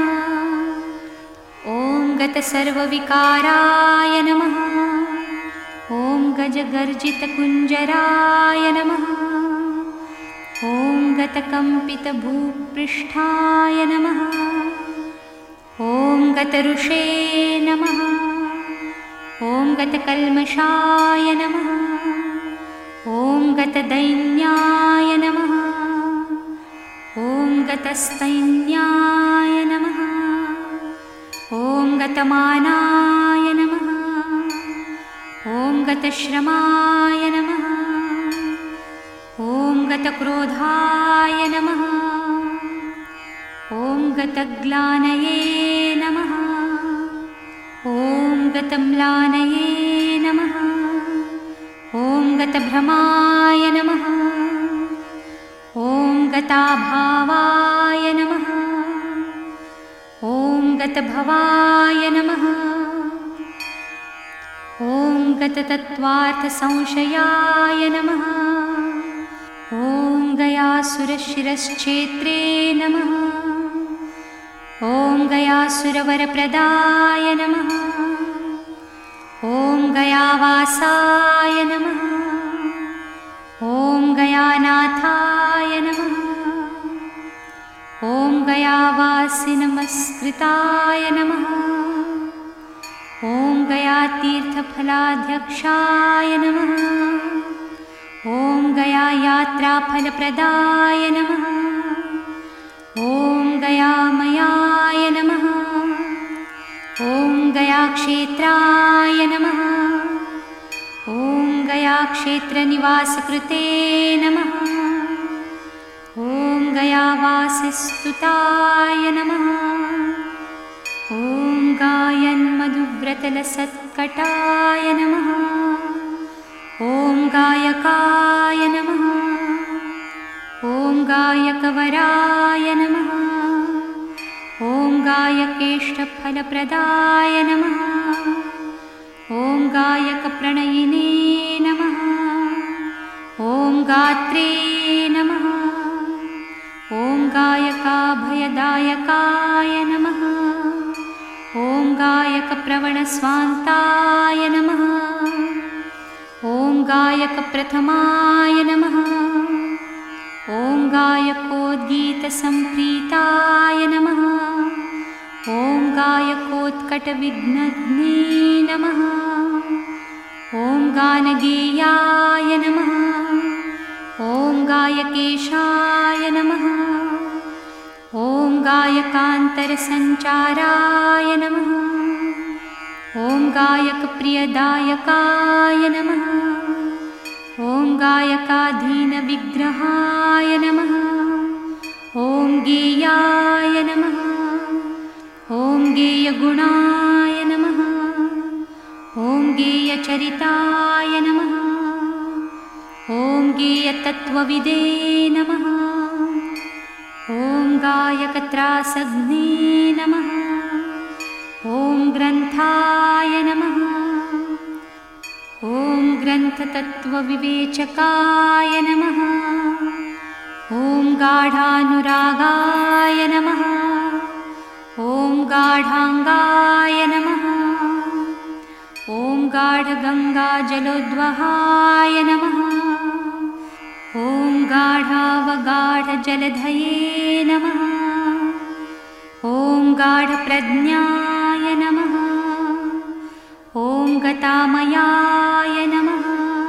ॐ गतसर्वविकाराय नमः। ॐ गजगर्जितकुञ्जराय नमः। ॐ गतकम्पितभूपृष्ठाय नमः। ॐ गतऋषे नमः। ॐ गतकल्मषाय नमः। ॐ गतदैन्याय नमः। ॐ गतस्तैन्याय नमः। ॐ गतमानाय नमः। ॐ गतश्रमाय नमः। ॐ गतक्रोधाय नमः। ॐ गतग्लानये नमः। ॐ गतम्लानये नमः। ॐ गतभ्रमाय नमः। ॐ गताभावाय नमः। ॐ गतभवाय नमः। ॐ गततत्त्वार्थसंशयाय नमः। ॐ गयासुरशिरश्छेत्रे नमः। ॐ गयासुरवरप्रदाय नमः। ॐ गयावासाय नमः। ॐ गयानाथाय नमः। ॐ गयावासिनमस्कृताय नमः। ॐ गयातीर्थफलाध्यक्षाय नमः। ॐ गयायात्राफलप्रदाय नमः। ॐ गयामयाय नमः। ॐ गयाक्षेत्राय नमः। ॐ गयाक्षेत्रनिवासकृते नमः। ॐ गयावासिस्तुताय नमः। ॐ गायन्मधुव्रतलसत्कटाय नमः। ॐ गायकाय नमः। ॐ गायकवराय नमः। ॐ गायकेष्टफलप्रदाय नमः। ॐ गायकप्रणयिने नमः। ॐ गात्रे नमः। ॐ गायकाभयदायकाय नमः। ॐ गायकप्रवणस्वान्ताय नमः। ॐ गायकप्रथमाय नमः। ॐ गायकोद्गीतसम्प्रीताय नमः। ॐ गायकोत्कटविघ्नघ्ने नमः। ॐ गानगेयाय नमः। ॐ गायकेशाय नमः। ॐ गायकान्तरसञ्चाराय नमः। ॐ गायकप्रियदायकाय नमः। ॐ गायकाधीनविग्रहाय नमः। ॐ गेयाय नमः। ॐ गेयगुणाय नमः। ॐ गेयचरिताय नमः। ॐ गेयतत्त्वविदे नमः। ॐ गायकत्रासग्ने नमः। ॐ ग्रन्थाय नमः। ॐ ग्रन्थतत्त्वविवेचकाय नमः। ॐ गाढानुरागाय नमः। ॐ गाढाङ्गाय नमः। ॐ गाढगङ्गाजलोद्वहाय नमः। ॐ गाढावगाढजलधये नमः। ॐ गाढप्रज्ञाय नमः। ॐ गतामयाय नमः।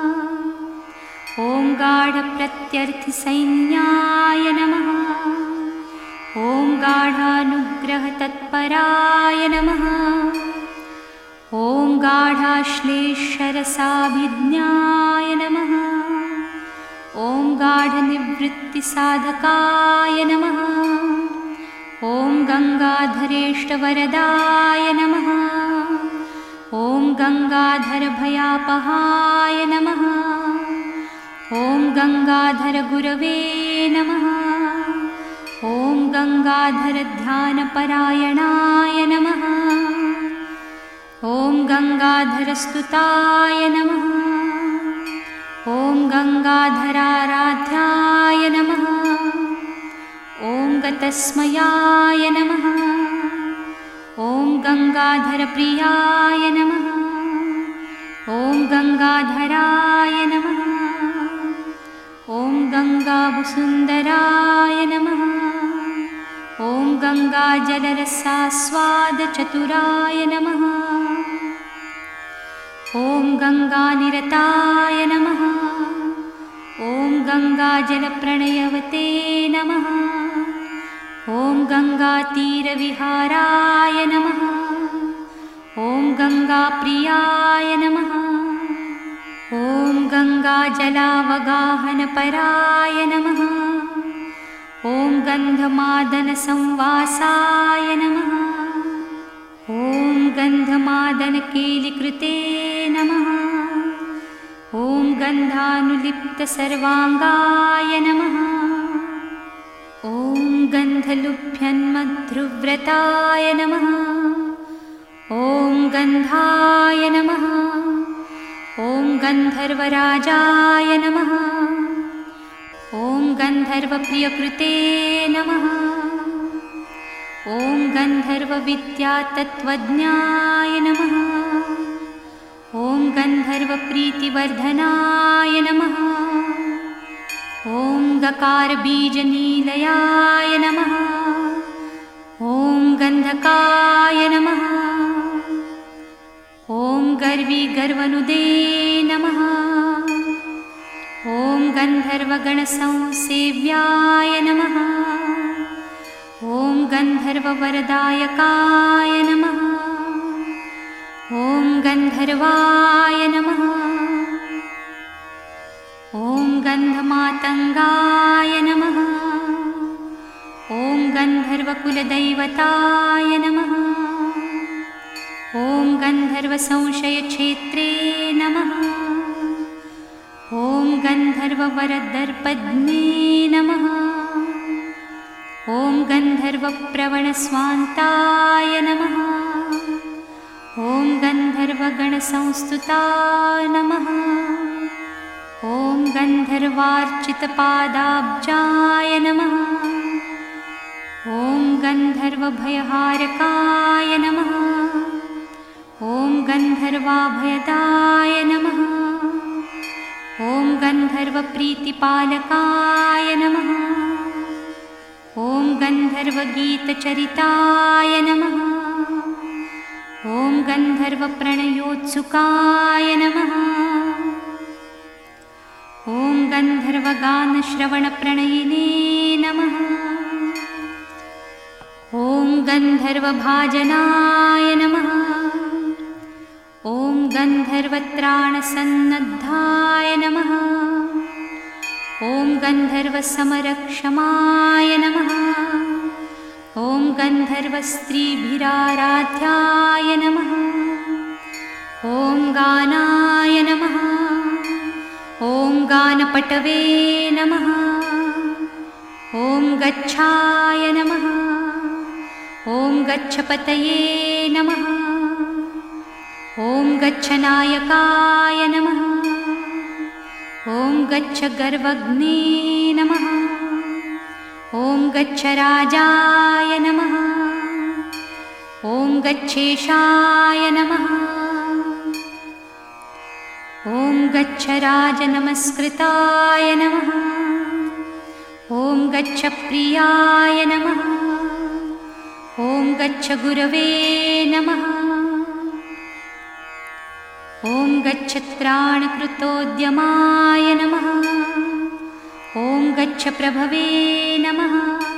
ॐ गाढप्रत्यर्थिसैन्याय नमः। ॐ गाढानुग्रहतत्पराय नमः। ॐ गाढाश्लेषरसाभिज्ञाय नमः। ॐ गाढनिवृत्तिसाधकाय नमः। ॐ गङ्गाधरेष्टवरदाय नमः। ॐ गङ्गाधरभयापहाय नमः। ॐ गङ्गाधरगुरवे नमः। ॐ गङ्गाधरध्यानपरायणाय नमः। ॐ गङ्गाधरस्तुताय नमः। ॐ गङ्गाधराराध्याय नमः। ॐ गतस्मयाय नमः। ॐ गङ्गाधरप्रियाय नमः। ॐ गङ्गाधराय नमः। ॐ गङ्गाभुसुन्दराय नमः। ॐ गङ्गाजलरसास्वादचतुराय नमः। ॐ गङ्गानिरताय नमः। ॐ गङ्गाजलप्रणयवते नमः। ॐ गङ्गातीरविहाराय नमः। ॐ गङ्गाप्रियाय नमः। ॐ गङ्गाजलावगाहनपराय नमः। ॐ गन्धमादनसंवासाय नमः। ॐ गन्धमादनकेलिकृते नमः। ॐ गन्धानुलिप्तसर्वाङ्गाय नमः। ॐ गन्धलुभ्यन्मध्रुव्रताय नमः। ॐ गन्धाय नमः। ॐ गन्धर्वराजाय नमः। ॐ गन्धर्वप्रियकृते नमः। ॐ गन्धर्वविद्यातत्त्वज्ञाय नमः। ॐ गन्धर्वप्रीतिवर्धनाय नमः। ॐ गकारबीजनीलयाय नमः। ॐ गन्धकाय नमः। ॐ गर्वीगर्वनुदे नमः। ॐ गन्धर्वगणसंसेव्याय नमः। ॐ गन्धर्ववरदायकाय नमः। ॐ गन्धर्वाय नमः। ॐ गन्धमातङ्गाय नमः। ॐ गन्धर्वकुलदैवताय नमः। ॐ गन्धर्वसंशयक्षेत्रे नमः। ॐ गन्धर्ववरदर्पज्ञे नमः। ॐ गन्धर्वप्रवणस्वान्ताय नमः। ॐ गन्धर्वगणसंस्तुताय नमः। ॐ गन्धर्वार्चितपादाब्जाय नमः। ॐ गन्धर्वभयहारकाय नमः। ॐ गन्धर्वाभयदाय नमः। ॐ गन्धर्वप्रीतिपालकाय नमः। ॐ गन्धर्वगीतचरिताय नमः। ॐ गन्धर्वप्रणयोत्सुकाय नमः। ॐ गन्धर्वगानश्रवणप्रणयिने नमः। ॐ गन्धर्वभाजनाय नमः। ॐ गन्धर्वत्राणसन्नद्धाय नमः। ॐ गन्धर्वसमरक्षमाय नमः। ॐ गन्धर्वस्त्रीभिराराध्याय नमः। ॐ गानाय नमः। ॐ गानपटवे नमः। ॐ गच्छाय नमः। ॐ गच्छपतये नमः। ॐ गच्छनायकाय नमः। ॐ गच्छगर्वग्ने नमः। ॐ गच्छराजाय नमः। ॐ गच्छेशाय नमः। ॐ गच्छराजनमस्कृताय नमः। ॐ गच्छप्रियाय नमः। ॐ गच्छगुरवे नमः। ॐ गच्छत्राणकृतोद्यमाय नमः। ॐ गच्छप्रभवे नमः।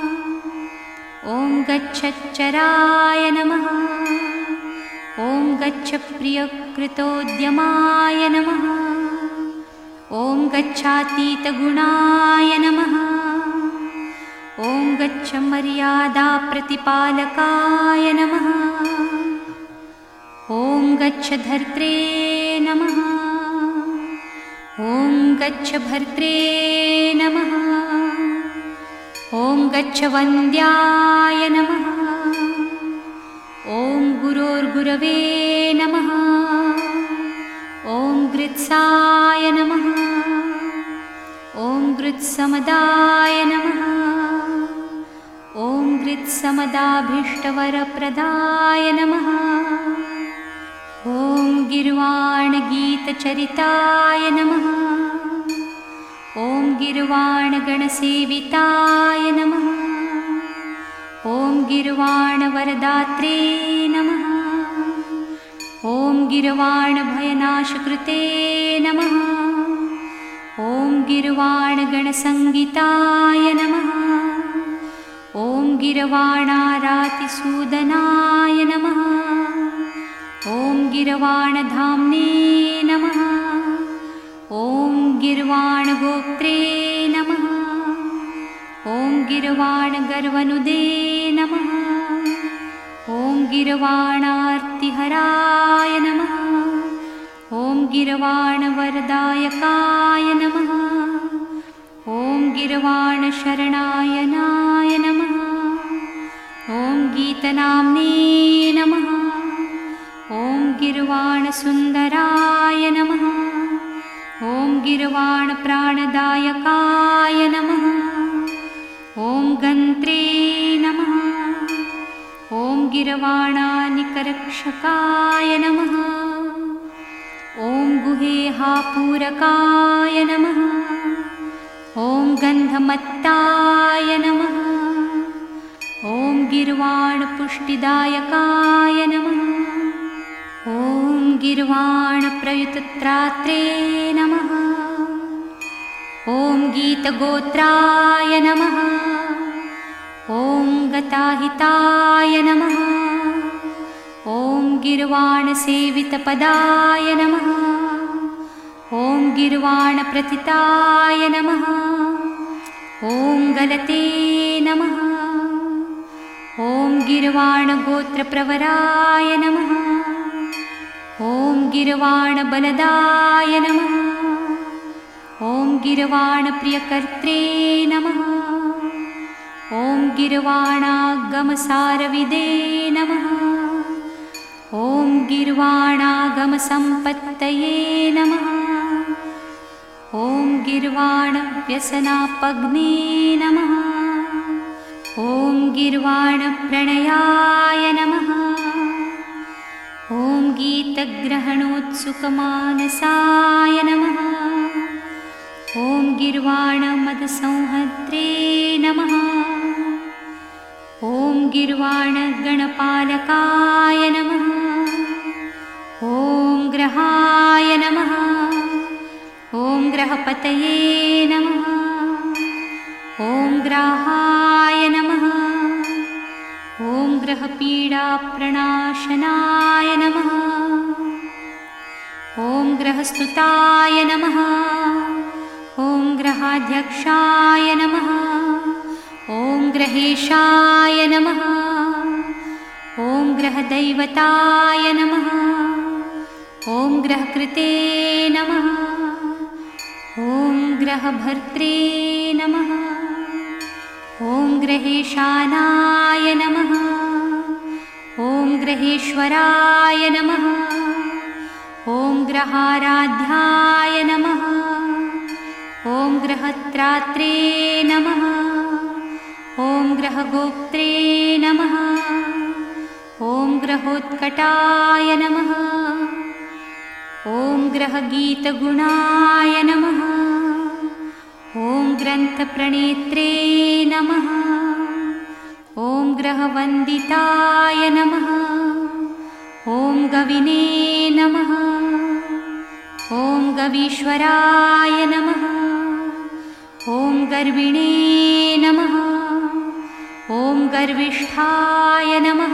ॐ गच्छच्चराय नमः। ॐ गच्छप्रियकृतोद्यमाय नमः। ॐ गच्छातीतगुणाय नमः। ॐ गच्छमर्यादाप्रतिपालकाय नमः। ॐ गच्छधर्त्रे नमः। ॐ गच्छभर्त्रे नमः। ॐ गच्छवन्द्याय नमः। ॐ गुरोर्गुरवे नमः। ॐ गृत्साय नमः। ॐ गृत्समदाय नमः। ॐ गृत्समदाभीष्टवरप्रदाय नमः। ॐ गिर्वाणगीतचरिताय नमः। ॐ गिर्वाणगणसेविताय नमः। ॐ गिर्वाणवरदात्रे नमः। ॐ गिर्वाणभयनाशकृते नमः। ॐ गिर्वाणगणसङ्गीताय नमः। ॐ गिर्वाणारातिसूदनाय नमः। ॐ गिर्वाणधाम्ने नमः। ॐ गिर्वाणगोप्त्रे नमः। ॐ गिर्वाणगर्वनुदे नमः। ॐ गिर्वाणार्तिहराय नमः। ॐ गिर्वाणवरदायकाय नमः। ॐ गिर्वाणशरणायनाय नमः। ॐ गीतनाम्ने नमः। ॐ गिर्वाणसुन्दराय नमः। ॐ गिर्वाणप्राणदायकाय नमः। ॐ गन्त्रे नमः। ॐ गिर्वाणानिकरक्षकाय नमः। ॐ गुहेहापूरकाय नमः। ॐ गन्धमत्ताय नमः। ॐ गिर्वाणपुष्टिदायकाय नमः। ॐ गिर्वाणप्रयुतत्रात्रे नमः। ॐ गीतगोत्राय नमः। ॐ गताहिताय नमः। ॐ गिर्वाणसेवितपदाय नमः। ॐ गिर्वाणप्रथिताय नमः। ॐ गलते नमः। ॐ गिर्वाणगोत्रप्रवराय नमः। ॐ गिर्वाणबलदाय नमः। ॐ गिर्वाणप्रियकर्त्रे नमः। ॐ गिर्वाणागमसारविदे नमः। ॐ गिर्वाणागमसम्पत्तये नमः। ॐ गिर्वाणव्यसनापग्ने नमः। ॐ गिर्वाणप्रणयाय नमः। ॐ गीतग्रहणोत्सुकमानसाय नमः। ॐ गिर्वाणमदसंहर्त्रे नमः। ॐ गिर्वाणगणपालकाय नमः। ॐ ग्रहाय नमः। ॐ ग्रहपतये नमः। ॐ ग्राहाय नमः। ॐ ग्रहपीडाप्रणाशनाय नमः। ॐ ग्रहस्तुताय नमः। ॐ ग्रहाध्यक्षाय नमः। ॐ ग्रहेशाय नमः। ॐ ग्रहदैवताय नमः। ॐ ग्रहकृते नमः। ॐ ग्रहभर्त्रे नमः। ॐ ग्रहेशानाय नमः। ॐ ग्रहेश्वराय नमः। ॐ ग्रहाराध्याय नमः। ॐ ग्रहत्रात्रे नमः। ॐ ग्रहगोप्त्रे नमः। ॐ ग्रहोत्कटाय नमः। ॐ ग्रहगीतगुणाय नमः। ॐ ग्रन्थप्रणेत्रे नमः। ॐ ग्रहवन्दिताय नमः। ॐ गविने नमः। ॐ गवीश्वराय नमः। ॐ गर्विणे नमः। ॐ गर्विष्ठाय नमः।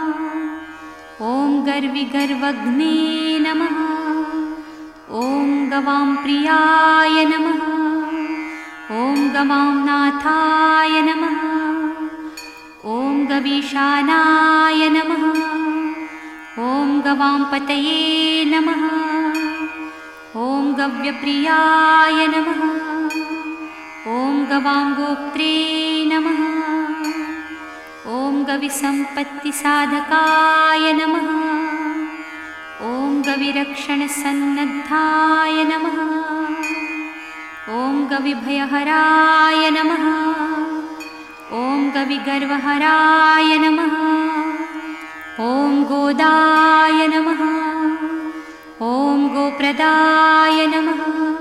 ॐ गर्विगर्वग्ने नमः। ॐ गवां प्रियाय नमः। ॐ गवां नाथाय नमः। ॐ गवीशानाय नमः। ॐ गवांपतये नमः। ॐ गव्यप्रियाय नमः। ॐ गवांगोप्त्रे नमः। ॐ गविसम्पत्तिसाधकाय नमः। ॐ गविरक्षणसन्नद्धाय नमः। ॐ गविभयहराय नमः। ॐ गविगर्वहराय नमः। ॐ गोदाय नमः। ॐ गोप्रदाय नमः।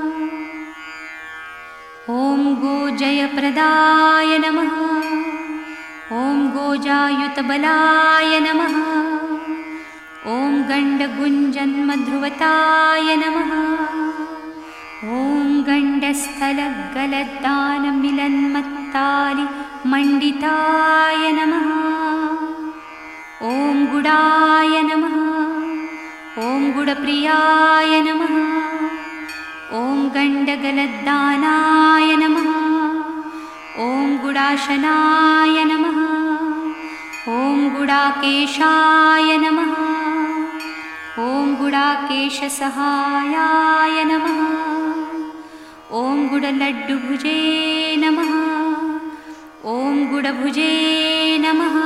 ॐ गोजयप्रदाय नमः। ॐ गोजायुतबलाय नमः। ॐ गण्डगुञ्जन्मध्रुवताय नमः। ॐ गण्डस्थलगलद्दानमिलन्मत्तालिमण्डिताय नमः। ॐ गुडाय नमः। ॐ गुडप्रियाय नमः। ॐ गण्डगलद्दानाय नमः। ॐ गुडाशनाय नमः। ॐ गुडाकेशाय नमः। ॐ गुडाकेशसहायाय नमः। ॐ गुडलड्डुभुजे नमः। ॐ गुडभुजे नमः।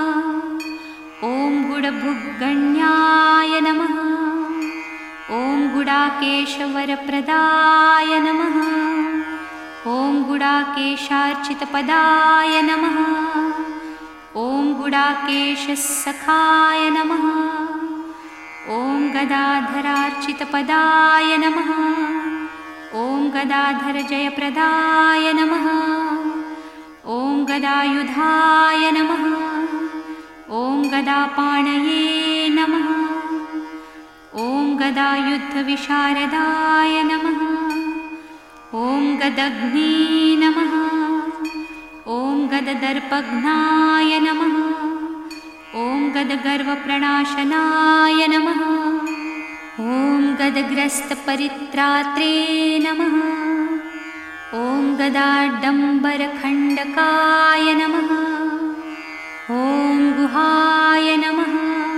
ॐ गुडभुग्गण्याय नमः। ॐ गुडाकेशवरप्रदाय नमः। ॐ गुडाकेशार्चितपदाय नमः। ॐ गुडाकेशसखाय नमः। ॐ गदाधरार्चितपदाय नमः। ॐ गदाधरजयप्रदाय नमः। ॐ गदायुधाय नमः। ॐ गदापाणये नमः। ॐ गदायुद्धविशारदाय नमः। ॐ गदग्ने नमः। ॐ गददर्पघ्नाय नमः। ॐ गदगर्वप्रणाशनाय नमः। ॐ गदग्रस्तपरित्रात्रे नमः। ॐ गदाडम्बरखण्डकाय नमः। ॐ गुहाय नमः।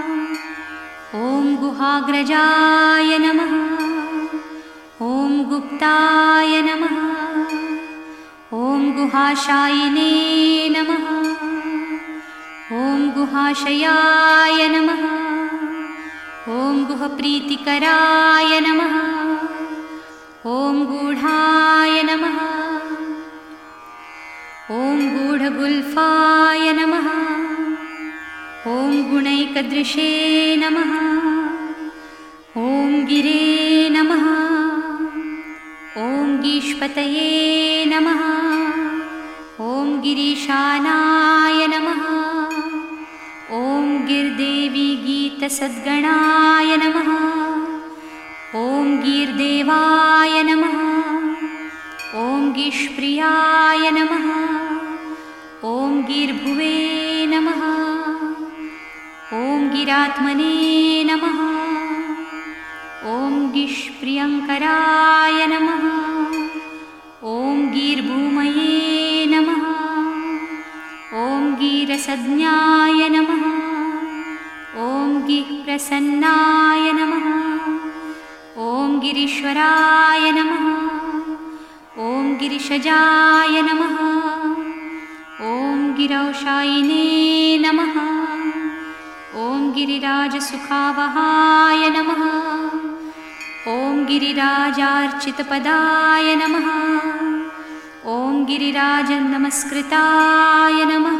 ॐ गुहाग्रजाय नमः। ॐ गुप्ताय नमः। ॐ गुहाशायिने नमः। ॐ गुहाशयाय नमः। ॐ गुहप्रीतिकराय नमः। ॐ गूढाय नमः। ॐ गूढगुल्फाय नमः। ॐ गुणैकदृशे नमः। ॐ गिरे नमः। ॐ गीष्पतये नमः। ॐ गिरीशानाय नमः। ॐ गिर्देवी गीतसद्गणाय नमः। ॐ गीर्देवाय नमः। ॐ गीष्प्रियाय नमः। ॐ गीर्भुवे नमः। ॐ गिरात्मने नमः। ॐ गीष्प्रियङ्कराय नमः। ॐ गीर्भूमये नमः। ॐ गीरसज्ञाय नमः। ॐ गीप्रसन्नाय नमः। ॐ गिरीश्वराय नमः। ॐ गिरिशजाय नमः। ॐ गिरौशायिने नमः। ॐ गिरिराजसुखावहाय नमः। ॐ गिरिराजार्चितपदाय नमः। ॐ गिरिराजनमस्कृताय नमः।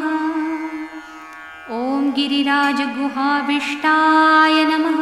ॐ गिरिराजगुहाविष्टाय नमः।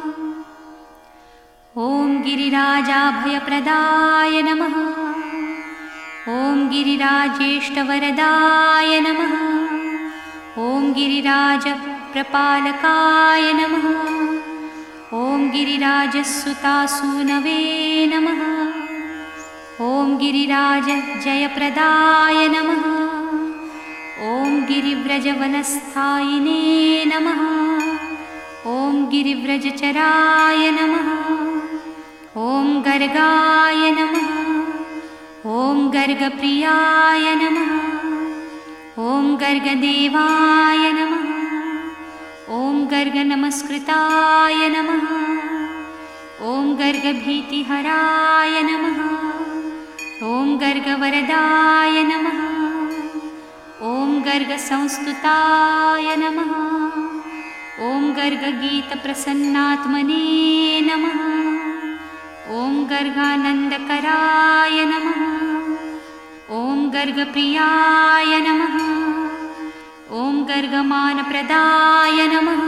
ॐ गिरिराजाभयप्रदाय नमः। ॐ गिरिराजेष्टवरदाय नमः। ॐ गिरिराजप्रपालकाय नमः। ॐ गिरिराजसुतासूनवे नमः। ॐ गिरिराजजयप्रदाय नमः। ॐ गिरिव्रजवनस्थायिने नमः। ॐ गिरिव्रजचराय नमः। ॐ गर्गाय नमः। ॐ गर्गप्रियाय नमः। ॐ गर्गदेवाय नमः। ॐ गर्गनमस्कृताय नमः। ॐ गर्गभीतिहराय नमः। ॐ गर्गवरदाय नमः। ॐ गर्गसंस्तुताय नमः। ॐ गर्गगीतप्रसन्नात्मने नमः। ॐ गर्गानन्दकराय नमः। ॐ गर्गप्रियाय नमः। ॐ गर्गमानप्रदाय नमः।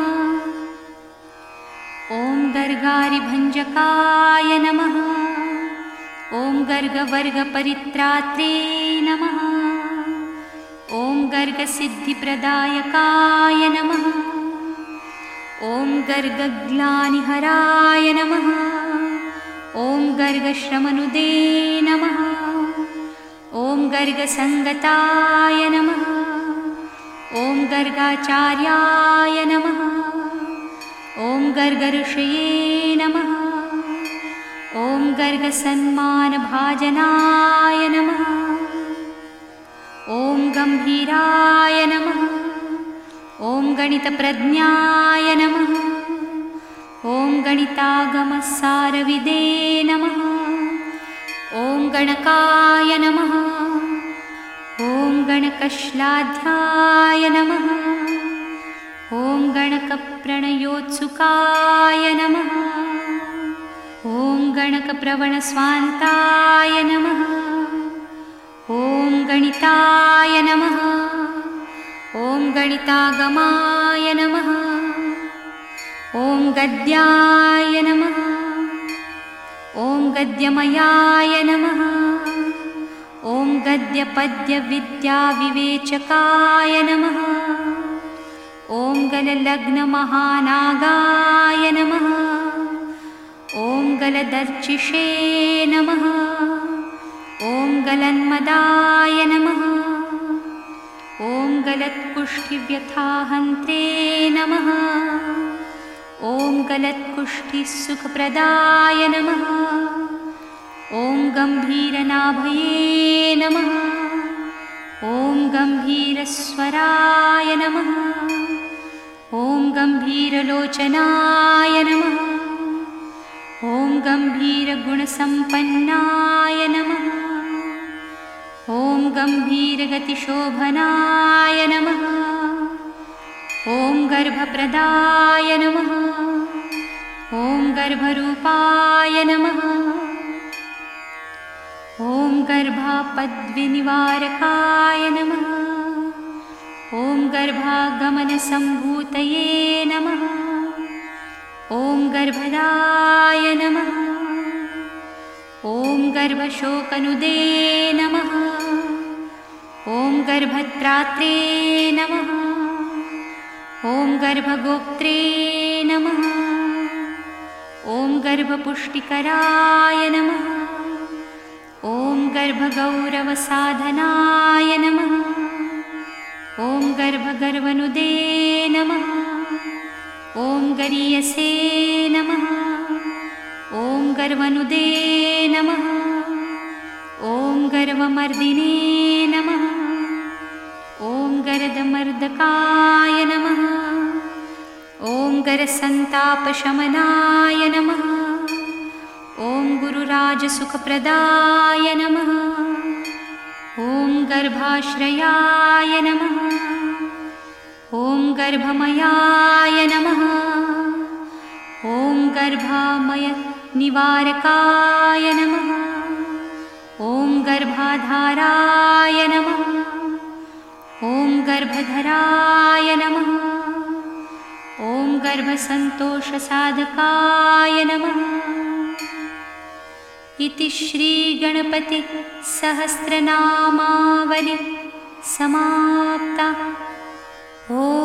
ॐ गर्गारिभञ्जकाय नमः। ॐ गर्गवर्गपरित्रात्रे नमः। ॐ गर्गसिद्धिप्रदायकाय नमः। ॐ गर्गग्लानिहराय नमः। ॐ गर्गश्रमनुदे नमः। ॐ गर्गसङ्गताय नमः। ॐ गर्गाचार्याय नमः। ॐ गर्गऋषये नमः। ॐ गर्गसन्मानभाजनाय नमः। ॐ गम्भीराय नमः। ॐ गणितप्रज्ञाय नमः। ॐ गणितागमसारविदे नमः। ॐ गणकाय नमः। ॐ गणकश्लाघ्याय नमः। ॐ गणकप्रणयोत्सुकाय नमः। ॐ गणकप्रवणस्वान्ताय नमः। ॐ गणिताय नमः। ॐ गणितागमाय नमः। ॐ गद्याय नमः। ॐ गद्यमयाय नमः। ॐ गद्यपद्यविद्याविवेचकाय नमः। ॐ गललग्नमहानागाय नमः। ॐ गलदर्चिषे नमः। ॐ गलन्मदाय नमः। ॐ गलत्कुष्ठिव्यथाहन्त्रे नमः। ॐ गलत्कुष्ठिसुखप्रदाय नमः। ॐ गम्भीरनाभये नमः। ॐ गम्भीरस्वराय नमः। ॐ गम्भीरलोचनाय नमः। ॐ गम्भीरगुणसम्पन्नाय नमः। ॐ गम्भीरगतिशोभनाय नमः। ॐ गर्भप्रदाय नमः। ॐ गर्भरूपाय नमः। ॐ गर्भापद्विनिवारकाय नमः। ॐ गर्भागमनसम्भूतये नमः। ॐ गर्भदाय नमः। ॐ गर्भशोकनुदे नमः। ॐ गर्भत्रात्रे नमः। ॐ गर्भगोप्त्रे नमः। ॐ गर्भपुष्टिकराय नमः। ॐ गर्भगौरवसाधनाय नमः। ॐ गर्भगर्वनुदे नमः। ॐ गरीयसे नमः। ॐ गर्वनुदे नमः। ॐ गर्वमर्दिने नमः। ॐ गरदमर्दकाय नमः। ॐ गरसन्तापशमनाय नमः। ॐ गुरुराजसुखप्रदाय नमः। ॐ गर्भाश्रयाय नमः। ॐ गर्भमयाय नमः। ॐ गर्भामयनिवारकाय नमः। ॐ गर्भाधाराय नमः। ॐ गर्भधराय नमः। ॐ गर्भसन्तोषसाधकाय नमः। इति श्रीगणपतिसहस्रनामावली समाप्ता। ॐ